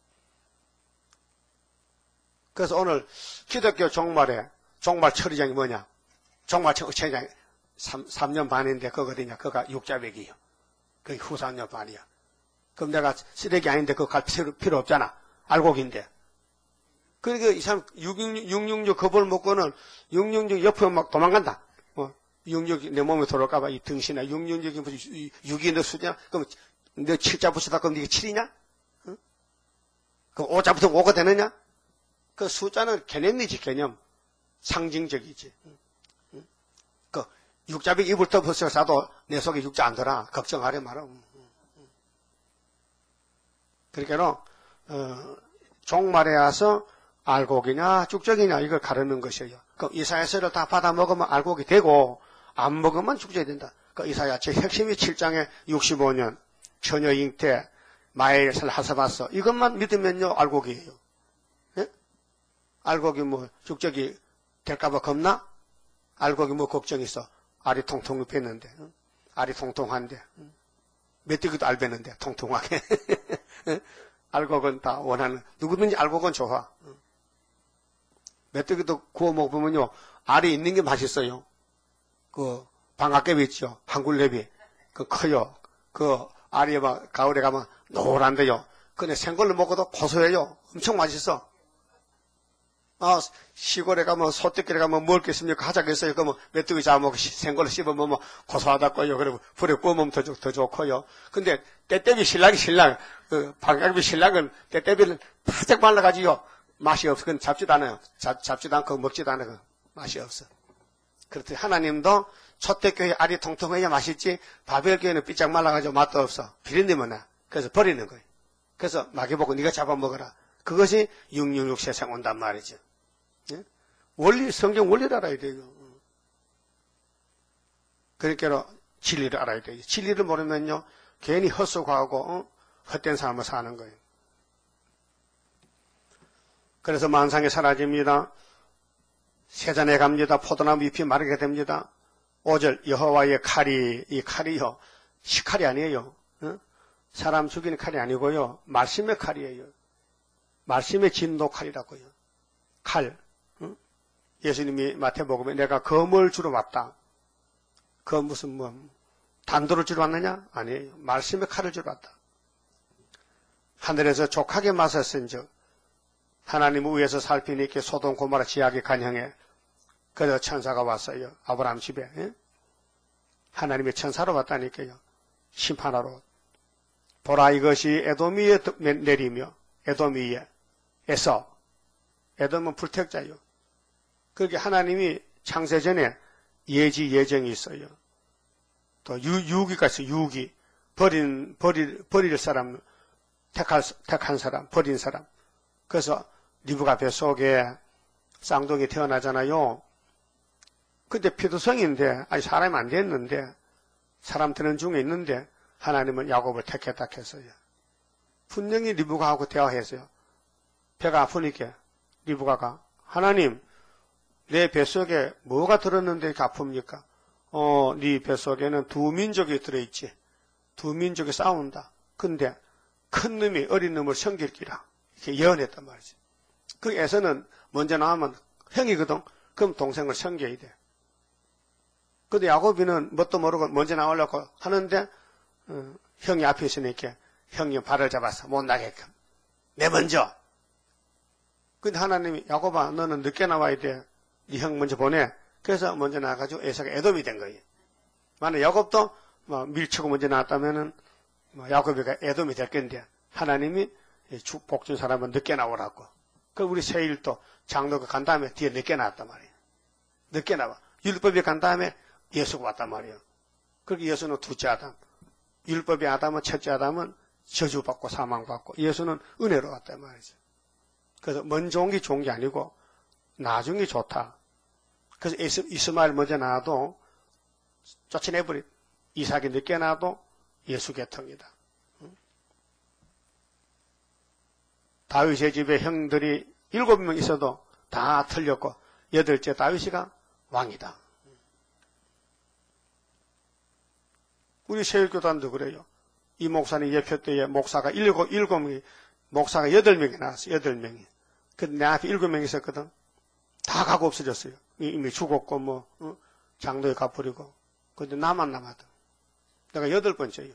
그래서 오늘 기독교 종말에 종말 처리장이 뭐냐? 종말 처리장이 삼 년 반인데 그거 어디냐? 그거가 육자백이에요. 그게 후 삼 년 반이야. 그럼 내가 쓰레기 아닌데 그거 갈 필요, 필요 없잖아. 알곡인데. 그러니까 이 사람 육육육 겁을 먹고는 육육육 옆에 막 도망간다. 어, 육육육 내 몸에 들어올까봐 이 등신아 육육육이 무슨 육이 너 수냐? 그럼 너 칠자 붙이다 그럼 이게 칠이냐? 어? 그럼 오자 붙으면 오가 되느냐? 그 숫자는 개념이지 개념. 상징적이지. 응? 그 육자백 입을 덮어서 사도 내 속에 육자 안 들어. 걱정하려 말아. 그러니까 어, 종말에 와서 알곡이냐 죽적이냐 이걸 가르는 것이에요. 그럼 이사야서를 다 받아 먹으면 알곡이 되고 안 먹으면 죽져야 된다. 그 이사야 제 핵심이 칠 장에 육십오 년 처녀 잉태 마엘을 하사봤어. 이것만 믿으면요 알곡이에요. 예? 알곡이 뭐 죽적이 될까봐 겁나? 알곡이 뭐 걱정 있어. 알이 통통 눕혔는데 응? 알이 통통한데 응? 메뚜기도 알 뱉는데 통통하게. 알곡은 다 원하는 누구든지 알곡은 좋아. 메뚜기도 구워 먹으면요 알이 있는 게 맛있어요. 그 방앗개비 있죠. 한굴레비 그 커요. 그 알이 막 가을에 가면 노란데요. 근데 생걸로 먹어도 고소해요. 엄청 맛있어. 아 시골에 가면 소떼길에 가면 먹을 게 있습니까? 하자겠어요. 그러면 메뚜기 잡아먹고 생걸로 씹어먹으면 고소하다고요. 그리고 불에 구워 먹으면 더, 더 좋고요. 근데 떼떼비 신랑이 신랑 그 방앗개비 신랑은 떼떼비를 바짝 말라가지고 맛이 없어. 그건 잡지도 않아요. 잡, 잡지도 않고 먹지도 않아요. 맛이 없어. 그렇듯이 하나님도 초대교회 알이 통통해야 맛있지 바벨교회는 삐짝 말라가지고 맛도 없어. 비린내만 나. 그래서 버리는 거예요. 그래서 마귀보고 네가 잡아먹어라. 그것이 육육육 세상 온단 말이죠. 예? 원리, 성경 원리를 알아야 돼요. 그러니까 진리를 알아야 돼요. 진리를 모르면요, 괜히 헛수고하고, 어? 헛된 삶을 사는 거예요. 그래서 만상이 사라집니다. 세잔에 갑니다. 포도나무 잎이 마르게 됩니다. 오절 여호와의 칼이, 이 칼이요, 시칼이 아니에요. 어? 사람 죽이는 칼이 아니고요, 말씀의 칼이에요. 말씀의 진노 칼이라고요. 칼. 어? 예수님이 마태복음에 내가 검을 주러 왔다. 그 무슨 뭐 단도를 주러 왔느냐? 아니에요. 말씀의 칼을 주러 왔다. 하늘에서 족하게 맞았은즉 하나님 위에서 살피니까 소돔 고모라 지하게 간형에 그래서 천사가 왔어요. 아브라함 집에. 예? 하나님의 천사로 왔다니까요. 심판하러. 보라 이것이 에돔 위에 내리며 에돔 위에 에서 에돔은 불택자요. 그렇게 하나님이 창세전에 예지 예정이 있어요. 또 유, 유기가 있어요. 유기. 버린, 버릴, 버릴 사람, 택할, 택한 사람, 버린 사람. 그래서 리브가 뱃속에 쌍둥이 태어나잖아요. 근데 피도성인데, 아니 사람이 안 됐는데, 사람 되는 중에 있는데, 하나님은 야곱을 택했다 했어요. 분명히 리브가하고 대화했어요. 배가 아프니까 리브가가, 하나님, 내 뱃속에 뭐가 들었는데 이렇게 아픕니까? 어, 네 뱃속에는 두 민족이 들어있지. 두 민족이 싸운다. 근데 큰 놈이 어린 놈을 섬길기라. 이렇게 예언했단 말이지. 그 에서는 먼저 나오면 형이거든. 그럼 동생을 섬겨야 돼. 근데 야곱이는 뭣도 모르고 먼저 나오려고 하는데 어, 형이 앞에 있으니까 형이 발을 잡아서 못 나게끔. 내 먼저. 근데 하나님이 야곱아 너는 늦게 나와야 돼. 네 형 먼저 보내. 그래서 먼저 나가가지고 에서가 에돔이 된 거예요. 만약 야곱도 뭐 밀치고 먼저 나왔다면은 뭐 야곱이가 에돔이 될 건데 하나님이 축복 준 사람은 늦게 나오라고. 그 우리 세일도 장로가 간 다음에 뒤에 늦게 나왔단 말이에요. 늦게 나와. 율법이 간 다음에 예수가 왔단 말이에요. 그렇게 예수는 둘째 아담. 율법의 아담은 첫째 아담은 저주받고 사망받고 예수는 은혜로 왔단 말이죠. 그래서 먼저 온 게 좋은 게 아니고 나중에 좋다. 그래서 이스마엘 먼저 나와도 쫓아내버린 이삭이 늦게 나와도 예수 계통이다. 다윗의 집에 형들이 일곱 명 있어도 다 틀렸고 여덟째 다윗이가 왕이다. 우리 세일교단도 그래요. 이 목사님 예표 때에 목사가 일곱, 일곱 명이, 목사가 여덟 명이 나왔어요. 여덟 명이. 근데 내 앞에 일곱 명이 있었거든. 다 가고 없어졌어요. 이미 죽었고, 뭐, 어? 장로에 가버리고. 근데 나만 남았다. 내가 여덟 번째요.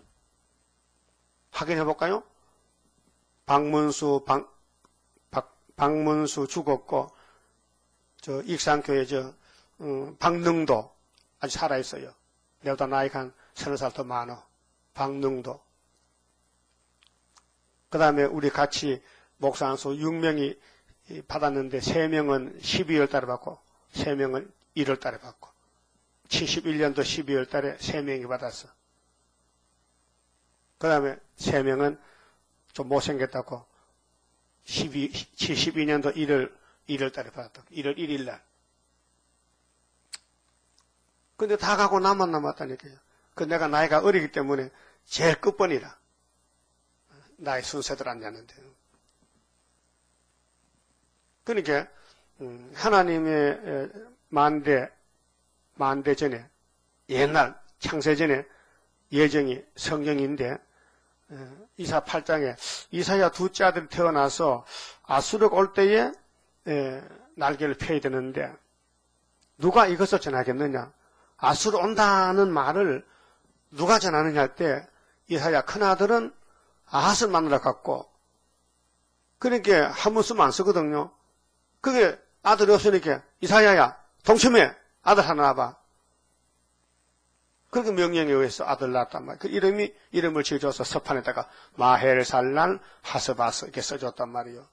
확인해볼까요? 박문수, 박, 박, 박문수 죽었고, 저, 익산교회 저, 어, 박능도 아직 살아있어요. 내보다 나이가 한 서너 살 더 많어. 박능도. 그 다음에 우리 같이 목사 안수 육 명이 받았는데 세 명은 십이월 달에 받고 세 명은 일월 달에 받고 칠십일 년도 십이월 달에 세 명이 받았어. 그 다음에 세 명은 좀 못생겼다고 칠십이 년도 일월, 일월 달에 받았다. 일월 일일 날. 근데 다 가고 나만 남았다니까요. 그 내가 나이가 어리기 때문에 제일 끝번이라. 나이 순서들 안 되는데. 그러니까 하나님의 만대 만대 전에 옛날 창세 전에 예정이 성경인데 이사 팔 장에 이사야 둘째 아들이 태어나서 아수르가 올 때에 날개를 펴야 되는데 누가 이것을 전하겠느냐? 아수르 온다는 말을 누가 전하느냐 할 때 이사야 큰아들은 아핫을 만나러 갔고 그러니까 한문 쓰면 안 쓰거든요. 그게 아들이 없으니까 이사야야 동침해 아들 하나 놔봐. 그렇게 명령에 의해서 아들 낳았단 말이에요. 그 이름이 이름을 지어줘서 서판에다가 마헬살랄 하스바스 이렇게 써줬단 말이에요.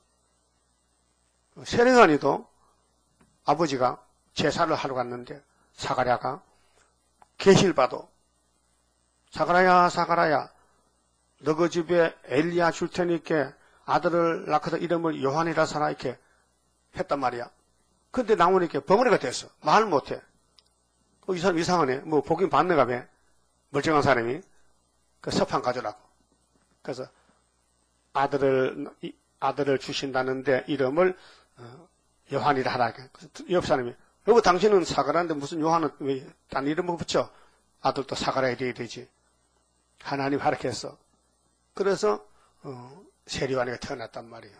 세례관이도 아버지가 제사를 하러 갔는데 사가랴가 계시를 봐도 사가랴야 사가랴야 너 그 집에 엘리야 줄 테니까 아들을 낳고서 이름을 요한이라 사나 이렇게 했단 말이야. 근데 나오니까 벙어리가 됐어. 말 못해. 어, 이 사람 이상하네. 뭐 보긴 봤는가 봐. 멀쩡한 사람이. 그 서판 가져라고. 그래서 아들을 아들을 주신다는데 이름을 어, 요한이라 하라. 옆 사람이 여보 당신은 사가라는데 무슨 요한은 왜 딴 이름을 붙여? 아들도 사가라 해야 되지. 하나님 하락했어. 그래서 어, 세리요한이가 태어났단 말이에요.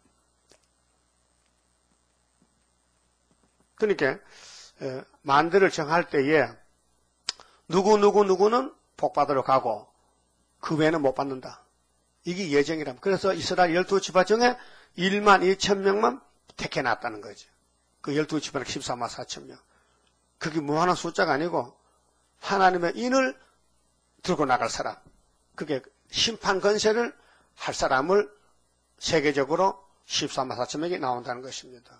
그러니까 에, 만대를 정할 때에 누구 누구 누구는 복받으러 가고 그 외에는 못 받는다. 이게 예정이랍니다. 그래서 이스라엘 열두 지파 중에 일만 이천 명만 택해놨다는 거죠. 그 열두 지파는 십사만 사천 명. 그게 무한한 숫자가 아니고 하나님의 인을 들고 나갈 사람. 그게 심판 건세를 할 사람을 세계적으로 십사만 사천 명이 나온다는 것입니다.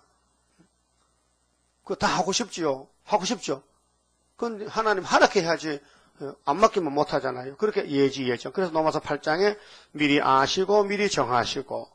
그거 다 하고 싶지요. 하고 싶죠. 그런데 하나님 하락해 해야지 안 맡기면 못 하잖아요. 그렇게 예지 예정. 그래서 로마서 팔 장에 미리 아시고 미리 정하시고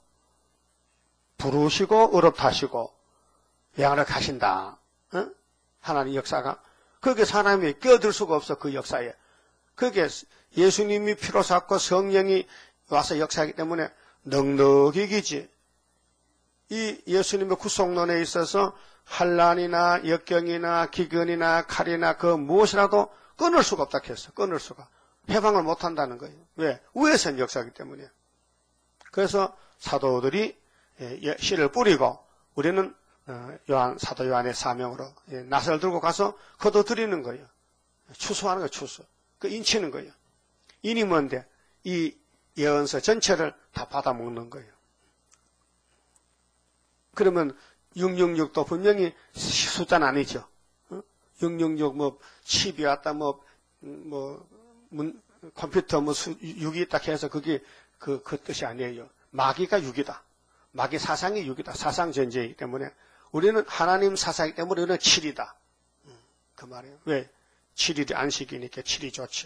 부르시고 의롭다시고 양을 하신다. 어? 하나님 역사가. 그게 사람이 끼어들 수가 없어. 그 역사에. 그게 예수님이 피로 샀고 성령이 와서 역사하기 때문에 넉넉히 이기지. 이 예수님의 구속론에 있어서 환난이나 역경이나 기근이나 칼이나 그 무엇이라도 끊을 수가 없다 했어. 끊을 수가. 해방을 못한다는 거예요. 왜? 위에선 역사하기 때문에. 그래서 사도들이 씨를 뿌리고 우리는 요한, 사도 요한의 사명으로 낫을 들고 가서 거둬들이는 거예요. 추수하는 거예요. 추수. 그 인치는 거예요. 인이 뭔데? 이 예언서 전체를 다 받아먹는 거예요. 그러면 육육육도 분명히 숫자는 아니죠. 육육육 뭐 칩이 왔다 뭐 뭐 컴퓨터 뭐 수, 육이 있다 해서 그게 그, 그 뜻이 아니에요. 마귀가 육이다. 마귀 사상이 육이다. 사상 전제이기 때문에 우리는 하나님 사상이기 때문에 우리는 칠이다. 그 말이에요. 왜? 칠일이 안식이니까 칠이 좋죠.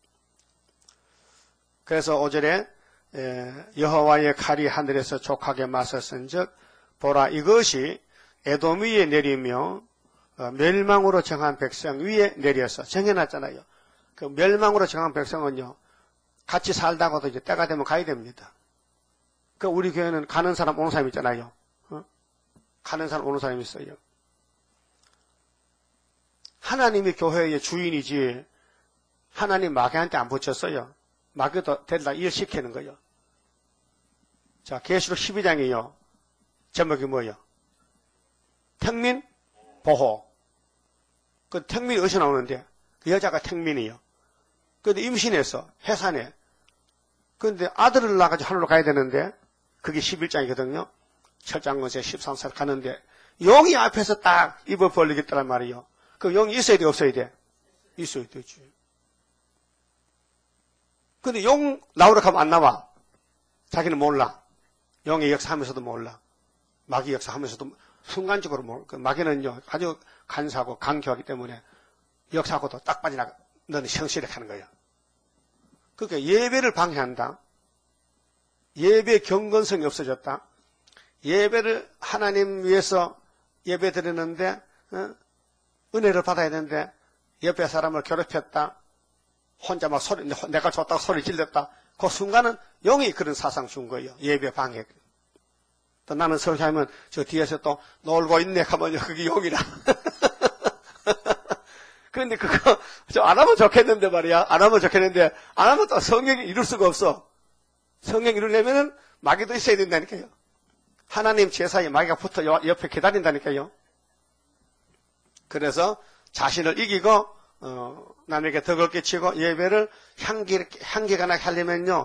그래서 오 절에 여호와의 칼이 하늘에서 족하게 맞섰은즉 보라 이것이 에돔 위에 내리며 멸망으로 정한 백성 위에 내려서 정해놨잖아요. 그 멸망으로 정한 백성은요 같이 살다가도 이제 때가 되면 가야 됩니다. 그 우리 교회는 가는 사람 오는 사람 있잖아요. 어? 가는 사람 오는 사람이 있어요. 하나님이 교회의 주인이지 하나님 마귀한테 안 붙였어요. 마귀도 데려다 일시키는 거예요. 자, 계시록 십이 장이요. 제목이 뭐예요? 택민 보호. 그 택민이 어디서 나오는데? 그 여자가 택민이요. 그런데 임신해서 해산해. 그런데 아들을 낳아가지고 하늘로 가야 되는데 그게 십일 장이거든요. 철장건세 십삼 살 가는데 용이 앞에서 딱 입을 벌리겠다란 말이에요. 그 용이 있어야 돼 없어야 돼? 있어야 되지. 근데 용 나오러 가면 안 나와. 자기는 몰라. 용의 역사하면서도 몰라. 마귀 역사하면서도 순간적으로 몰라. 그 마귀는요 아주 간사하고 강교하기 때문에 역사하고도 딱 빠져나가. 너는 성실히 하는 거야. 그러니까 예배를 방해한다. 예배 경건성이 없어졌다. 예배를 하나님 위해서 예배 드리는데 어? 은혜를 받아야 되는데 옆에 사람을 괴롭혔다. 혼자 막 소리 내가 줬다고 소리 질렀다. 그 순간은 영이 그런 사상 준 거예요. 예배 방해. 또 나는 설교하면 저 뒤에서 또 놀고 있네 하면요 그게 용이라. 그런데 그거 저 안 하면 좋겠는데 말이야. 안 하면 좋겠는데 안 하면 또 성경이 이룰 수가 없어. 성경 이루려면은 마귀도 있어야 된다니까요. 하나님 제사에 마귀가 붙어 옆에 기다린다니까요. 그래서 자신을 이기고 어, 남에게 덕을 끼치고 예배를 향기, 향기가 나게 하려면요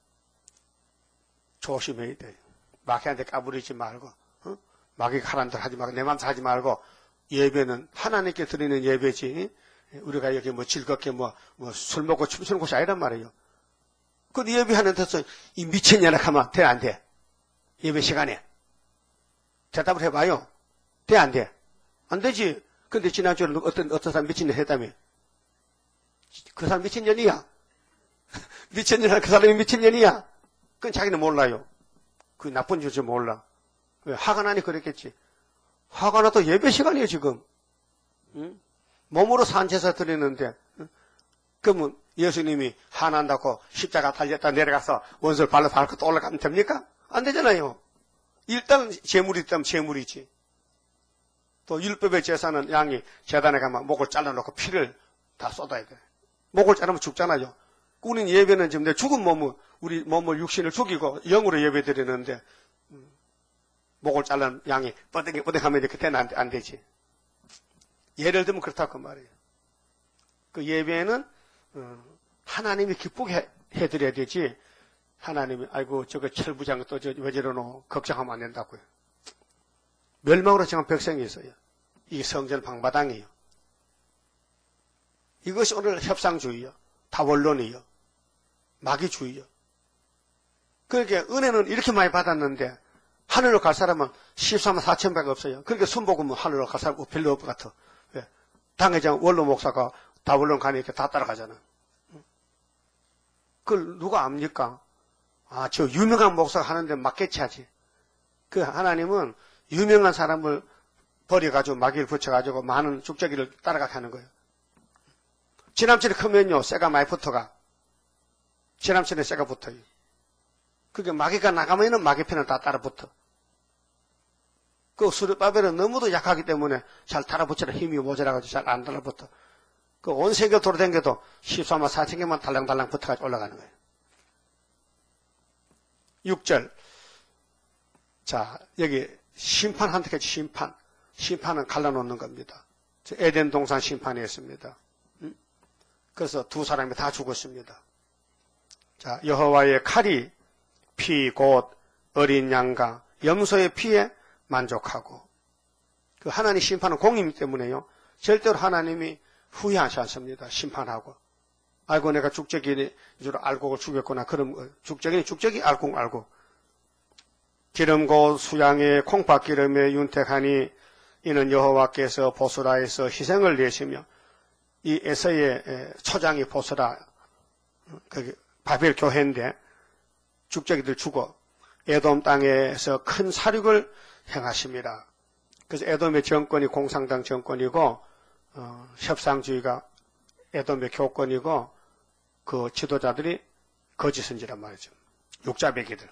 조심해야 돼요. 마귀한테 까부리지 말고 어? 마귀가 하라는 대로 하지 말고 내 맘대로 하지 말고 예배는 하나님께 드리는 예배지 우리가 여기 뭐 즐겁게 뭐 뭐 술 먹고 춤추는 곳이 아니란 말이에요. 그 예배하는 데서 이 미친년아 하면 돼 안 돼? 예배 시간에 대답을 해봐요. 돼 안 돼? 안 되지. 근데 지난주에 어떤 어떤 사람 미친년 했다며? 그 사람 미친년이야. 미친년아 그 사람이 미친년이야. 그건 자기는 몰라요. 그 나쁜 줄지 몰라. 왜? 화가 나니 그랬겠지. 화가 나도 예배 시간이에요, 지금. 응? 몸으로 산제사 드리는데, 응? 그러면 예수님이 화난다고 십자가 달렸다 내려가서 원수를 발로 밟고 또 올라가면 됩니까? 안 되잖아요. 일단 재물이 있다면 재물이지. 또 율법의 제사는 양이 제단에 가면 목을 잘라놓고 피를 다 쏟아야 돼. 목을 자르면 죽잖아요. 우리는 예배는 지금 내 죽은 몸을, 우리 몸을 육신을 죽이고 영으로 예배 드리는데, 음, 목을 자른 양이 뻗댕이 뻗댕하면 그때는 안, 안 되지. 예를 들면 그렇다고 말이에요. 그 예배는 어, 하나님이 기쁘게 해드려야 되지. 하나님이 아이고 저거 철부장 또 저 왜 저러노 걱정하면 안 된다고요. 멸망으로 정한 백성이 있어요. 이게 성전 방바당이에요. 이것이 오늘 협상주의요. 다원론이요. 마귀주의요. 그러니까 은혜는 이렇게 많이 받았는데 하늘로 갈 사람은 십사만 사천밖에 없어요. 그러니까 순복음은 하늘로 갈 사람 별로 없을 것 같아. 왜? 당회장 원로 목사가 다원론 가니까 다 따라가잖아. 그걸 누가 압니까? 아, 저 유명한 목사가 하는데 맞겠지 하지. 그 하나님은 유명한 사람을 버려가지고 마귀를 붙여가지고 많은 죽자기를 따라가게 하는 거예요. 지남친이 크면요, 쇠가 많이 붙어가. 지남친에 쇠가 붙어요. 그게 마귀가 나가면은 마귀 편은 다 따라 붙어. 그 수르바벨은 너무도 약하기 때문에 잘 따라붙이라 힘이 모자라가지고 잘 안 달라붙어. 그 온 세계 돌아다녀도 십사만 사천 개만 달랑달랑 붙어가지고 올라가는 거예요. 육 절. 자, 여기 심판한테까지 심판. 심판은 갈라놓는 겁니다. 에덴 동산 심판이었습니다. 그래서 두 사람이 다 죽었습니다. 자, 여호와의 칼이 피 곧 어린 양과 염소의 피에 만족하고, 그 하나님 심판은 공이기 때문에요. 절대로 하나님이 후회하지 않습니다. 심판하고. 아이고 내가 죽적인 줄 알고 죽였구나. 그럼 죽적이니 죽적이 알고 알고. 기름고 수양의 콩팥 기름에 윤택하니 이는 여호와께서 보스라에서 희생을 내시며, 이 에서의 초장이 보스라, 그 바벨 교회인데 죽적이들 죽어 에돔 땅에서 큰 사륙을 행하십니다. 그래서 에돔의 정권이 공산당 정권이고, 어, 협상주의가 에돔의 교권이고, 그 지도자들이 거짓선지란 말이죠. 육자배기들.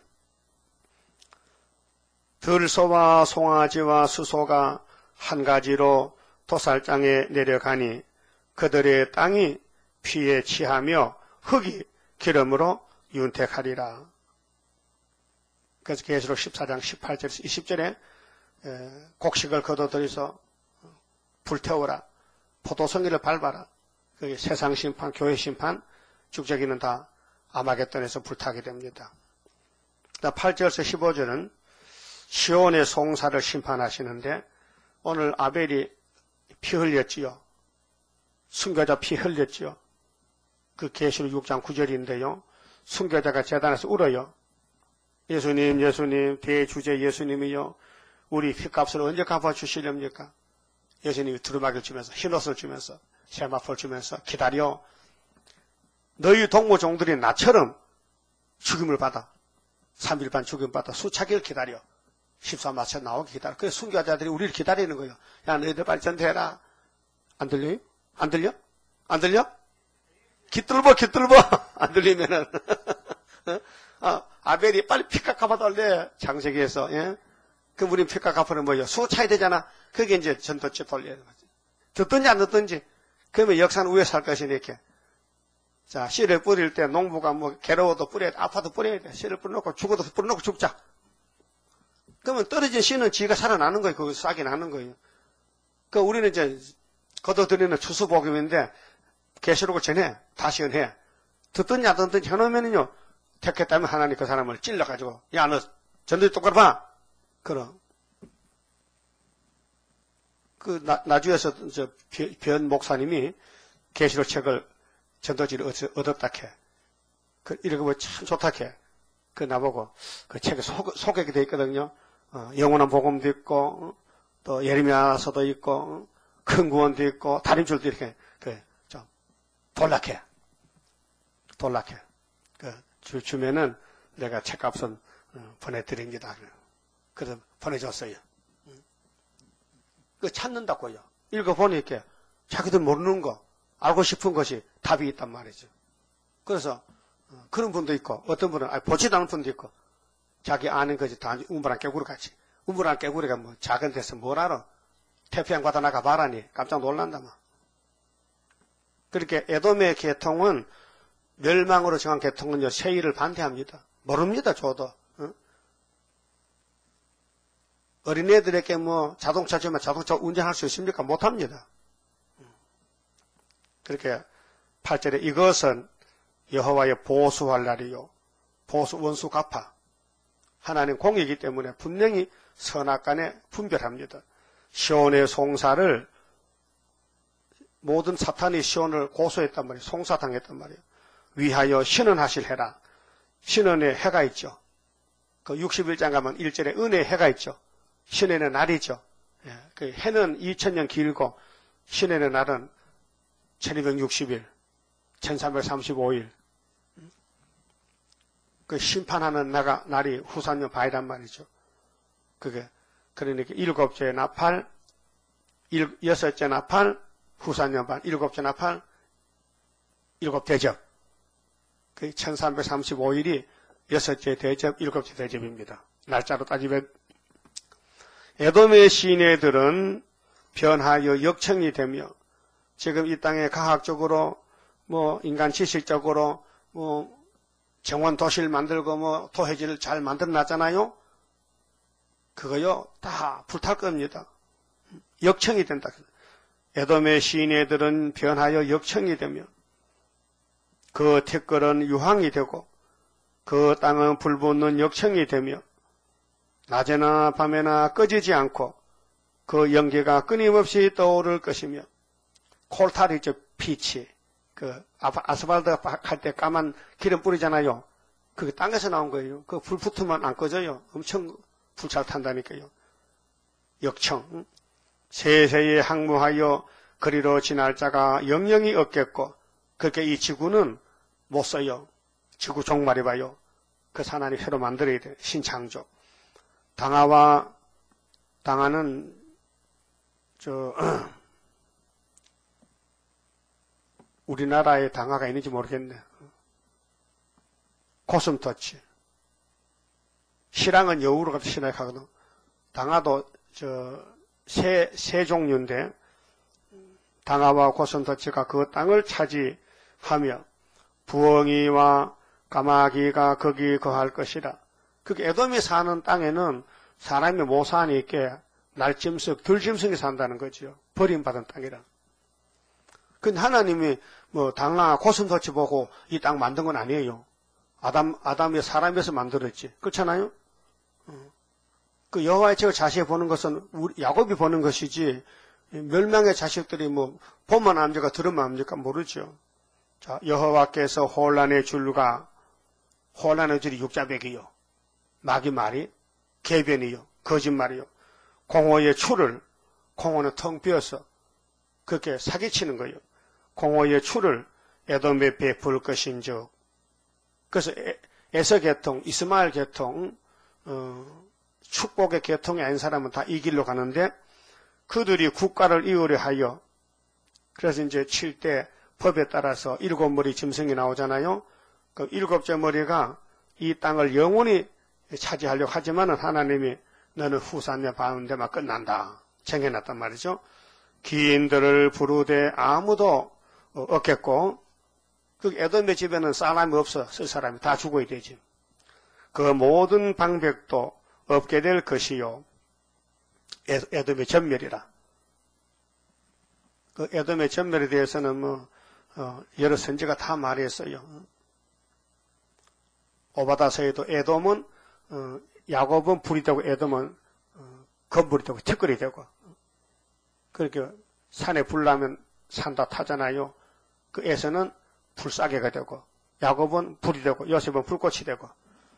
들소와 송아지와 수소가 한 가지로 도살장에 내려가니 그들의 땅이 피에 취하며 흙이 기름으로 윤택하리라. 그래서 계시록 십사 장 십팔 절에서 이십 절에 곡식을 거둬들여서 불태워라. 포도송이를 밟아라. 그게 세상 심판, 교회 심판, 죽적이는 다 아마겟돈에서 불타게 됩니다. 팔 절에서 십오 절은 시온의 송사를 심판하시는데, 오늘 아벨이 피 흘렸지요. 순교자 피 흘렸지요. 그 계시록 육 장 구 절인데요. 순교자가 제단에서 울어요. 예수님, 예수님, 대주제 예수님이요. 우리 피값을 언제 갚아주시렵니까? 예수님이 두루마기를 주면서, 흰옷을 주면서, 세마포를 주면서 기다려. 너희 동무종들이 나처럼 죽임을 받아. 삼 일 반 죽임을 받아. 수차기를 기다려. 십사마차 나오게 기다려. 그래서 순교자들이 우리를 기다리는 거예요. 야, 너희들 빨리 전도해라. 안 들려요? 안 들려? 안 들려? 깃들보, 깃들보. 안 들리면은. 아, 아벨이 빨리 피값 갚아달래. 장세기에서. 예? 그럼 우리 피값 갚으면 뭐예요? 수 차이 되잖아. 그게 이제 전도체 돌려야 되는 거지. 듣든지 안 듣든지. 그러면 역사는 위에 살 것이니 이렇게. 자, 씨를 뿌릴 때 농부가 뭐 괴로워도 뿌려야 돼. 아파도 뿌려야 돼. 씨를 뿌려놓고 죽어도 뿌려놓고 죽자. 그러면 떨어진 씨는 지가 살아나는 거예요. 그거 싹이 나는 거예요. 그 우리는 이제 걷어들이는 추수복음인데 계시록을 전해. 다시 연해. 듣든지 안 듣든지 해놓으면요. 택했다면 하나님 그 사람을 찔러가지고, 야, 너 전도지 똑바로 봐. 그럼. 그 나, 나주에서 저 변 목사님이 계시록 책을 전도지를 얻었다 캐. 그 이렇게 뭐 참 좋다 캐. 그 나보고 그 책에 소, 소개가 돼 있거든요. 어, 영원한 복음도 있고, 어, 또 예레미야서도 있고, 어, 큰 구원도 있고, 다림줄도 이렇게 그 좀 돌락해. 돌락해. 그 주, 주면은 내가 책값은 보내드립니다. 그래서 보내줬어요. 그 찾는다고요. 읽어보니까 자기들 모르는 거, 알고 싶은 것이 답이 있단 말이죠. 그래서 그런 분도 있고, 어떤 분은 보지도 않은 분도 있고, 자기 아는 것이 다 우물안 깨구리 같이. 우물안 깨구리가 뭐 작은 데서 뭘 알아? 태평양 바다 나가 봐라니 깜짝 놀란다 뭐. 그렇게 에돔의 계통은 멸망으로 정한 계통은요, 세일을 반대합니다. 모릅니다, 저도. 어? 어린애들에게 뭐 자동차 주면 자동차 운전할 수 있습니까? 못합니다. 그렇게 팔 절에 이것은 여호와의 보수할 날이요. 보수 원수 갚아. 하나님 공이기 때문에 분명히 선악간에 분별합니다. 시온의 송사를 모든 사탄이 시온을 고소했단 말이에요. 송사당했단 말이에요. 위하여 신원하실 해라. 신원의 해가 있죠. 그 육십일 장 가면 일 절에 은혜의 해가 있죠. 신원의 날이죠. 예, 그 해는 이천 년 길고 신원의 날은 천이백육십 일, 천삼백삼십오 일. 그 심판하는 나가, 날이 후산년 바이란 말이죠. 그게, 그러니까 일곱째 나팔, 일, 여섯째 나팔, 후산년 반, 일곱째 나팔, 일곱 대접. 그 천삼백삼십오 일이 여섯째 대접, 일곱째 대접입니다. 날짜로 따지면. 에돔의 시내들은 변하여 역청이 되며, 지금 이 땅에 과학적으로, 뭐, 인간 지식적으로, 뭐, 정원 도시를 만들고 뭐 도해지를 잘 만들어 놨잖아요. 그거요 다 불탈 겁니다. 역청이 된다. 에돔의 시내들은 변하여 역청이 되며 그 태끌은 유황이 되고 그 땅은 불붙는 역청이 되며 낮에나 밤에나 꺼지지 않고 그 연기가 끊임없이 떠오를 것이며 콜탈이죠. 피치. 그 아스팔트 할 때 까만 기름 뿌리잖아요. 그게 땅에서 나온 거예요. 그 불 붙으면 안 꺼져요. 엄청 불잘 탄다니까요. 역청. 세세에 항무하여 그리로 지날 자가 영영이 없겠고 그렇게 이 지구는 못 써요. 지구 종말이 봐요. 그 하나님 새로 만들어야 돼. 신창조. 당하와 당하는 저 우리나라에 당화가 있는지 모르겠네. 고슴도치. 시랑은 여우로 가서 신학하거든. 당화도 저 세, 세 종류인데 당화와 고슴도치가 그 땅을 차지하며 부엉이와 까마귀가 거기 거할 것이라. 그게 에돔이 사는 땅에는 사람이 못 사니까 날짐승, 들짐승이 산다는 거죠. 버림받은 땅이라. 근데 하나님이 뭐 당나 고슴도치 보고 이 땅 만든 건 아니에요. 아담 아담이 사람에서 만들었지. 그렇잖아요. 그 여호와의 책을 자세히 보는 것은 우리 야곱이 보는 것이지 멸망의 자식들이 뭐 보면 압니까 들으면 압니까 모르죠. 자 여호와께서 혼란의 줄과 혼란의 줄이 육자백이요. 마귀 말이 개변이요. 거짓말이요. 공허의 추를 공허는 텅 비어서 그렇게 사기치는 거예요. 공허의 추를 에돔에 베풀 것인즉 그래서 에서 계통, 이스마엘 계통, 어, 축복의 계통이 아닌 사람은 다 이 길로 가는데 그들이 국가를 이으려 하여 그래서 이제 칠 때 법에 따라서 일곱 머리 짐승이 나오잖아요. 그 일곱째 머리가 이 땅을 영원히 차지하려고 하지만은 하나님이 너는 후산에 바운 데만 끝난다. 정해놨단 말이죠. 기인들을 부르되 아무도 없겠고 그 에돔의 집에는 사람이 없어. 쓸 사람이 다 죽어야 되지. 그 모든 방백도 없게 될 것이요. 에돔의 전멸이라. 그 에돔의 전멸에 대해서는 뭐 어, 여러 선지가 다 말했어요. 오바다서에도 에돔은 어, 야곱은 불이 되고 에돔은 어, 건불이 되고 티끌이 되고 그렇게 산에 불 나면 산다 타잖아요. 그 에서는 불싸개가 되고 야곱은 불이 되고 요셉은 불꽃이 되고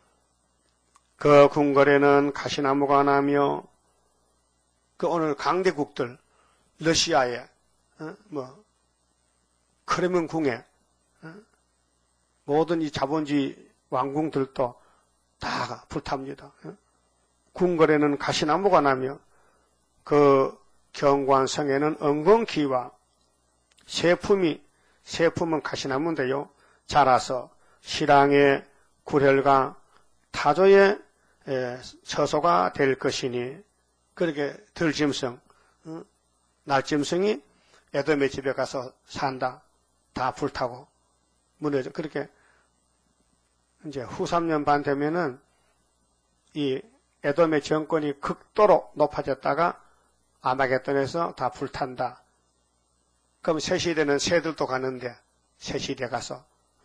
그 궁궐에는 가시나무가 나며 그 오늘 강대국들 러시아에 어? 뭐 크레문 궁에 어? 모든 이 자본주의 왕궁들도 다 불탑니다. 궁궐에는 가시나무가 나며 그 경관성에는 엉겅퀴와 세품이, 세품은 가시나무인데요, 자라서 실황의 구혈과 타조의 처소가 될 것이니, 그렇게 들짐승, 날짐승이 에돔의 집에 가서 산다. 다 불타고 무너져. 그렇게 이제 후 삼 년 반 되면은 이 에돔의 정권이 극도로 높아졌다가 아마겟돈에서 다 불탄다. 그럼 새 시대는 새들도 가는데, 새 시대 가서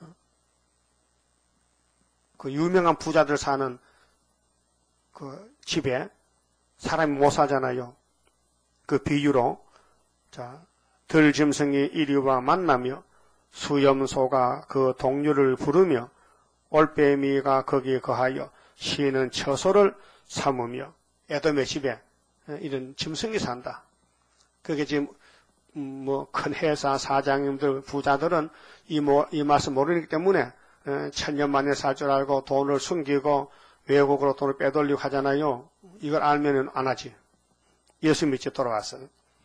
그 유명한 부자들 사는 그 집에 사람이 못 살잖아요. 그 비유로, 자, 들짐승이 이리와 만나며 수염소가 그 동류를 부르며 올빼미가 거기에 거하여 쉬는 처소를 삼으며, 에돔의 집에 이런 짐승이 산다. 그게 지금 뭐 큰 회사 사장님들, 부자들은 이, 뭐, 이 맛을 모르기 때문에 천년 만에 살 줄 알고 돈을 숨기고 외국으로 돈을 빼돌리고 하잖아요. 이걸 알면은 안 하지. 예수 믿지 돌아왔어.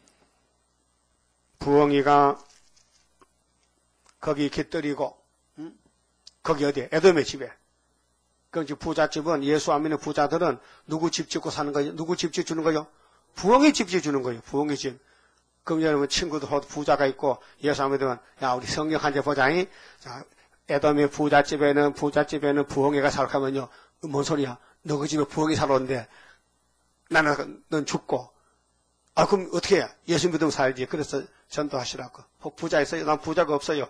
부엉이가 거기 깃들이고, 응? 거기 어디에? 에돔의 집에. 그럼 지금 부잣집은, 예수 안 믿는 부자들은 누구 집 짓고 사는 거예요? 누구 집 짓주는 거예요? 부엉이 집 짓주는 거예요. 부엉이 집. 그럼 여러분 친구들 부자가 있고 예수 안 믿으면, 야, 우리 성경 한 제 보자니? 자, 에돔의 부잣집에는, 부잣집에는 부엉이가 살까면요. 뭔 소리야? 너 그 집에 부엉이 살았는데 나는, 넌 죽고. 아, 그럼 어떻게 해? 예수 믿으면 살지. 그래서 전도하시라고. 혹 부자 있어요? 난 부자가 없어요.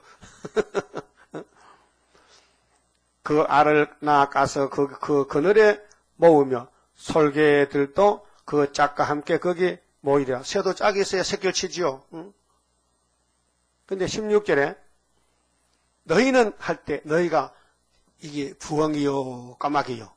그 알을 낚아서 그, 그 그늘에 모으며 솔개들도 그 짝과 함께 거기 모이랴. 새도 짝이 있어야 새끼를 치지요. 응? 근데 십육 절에 너희는 할 때 너희가 이게 부엉이요 까마귀요.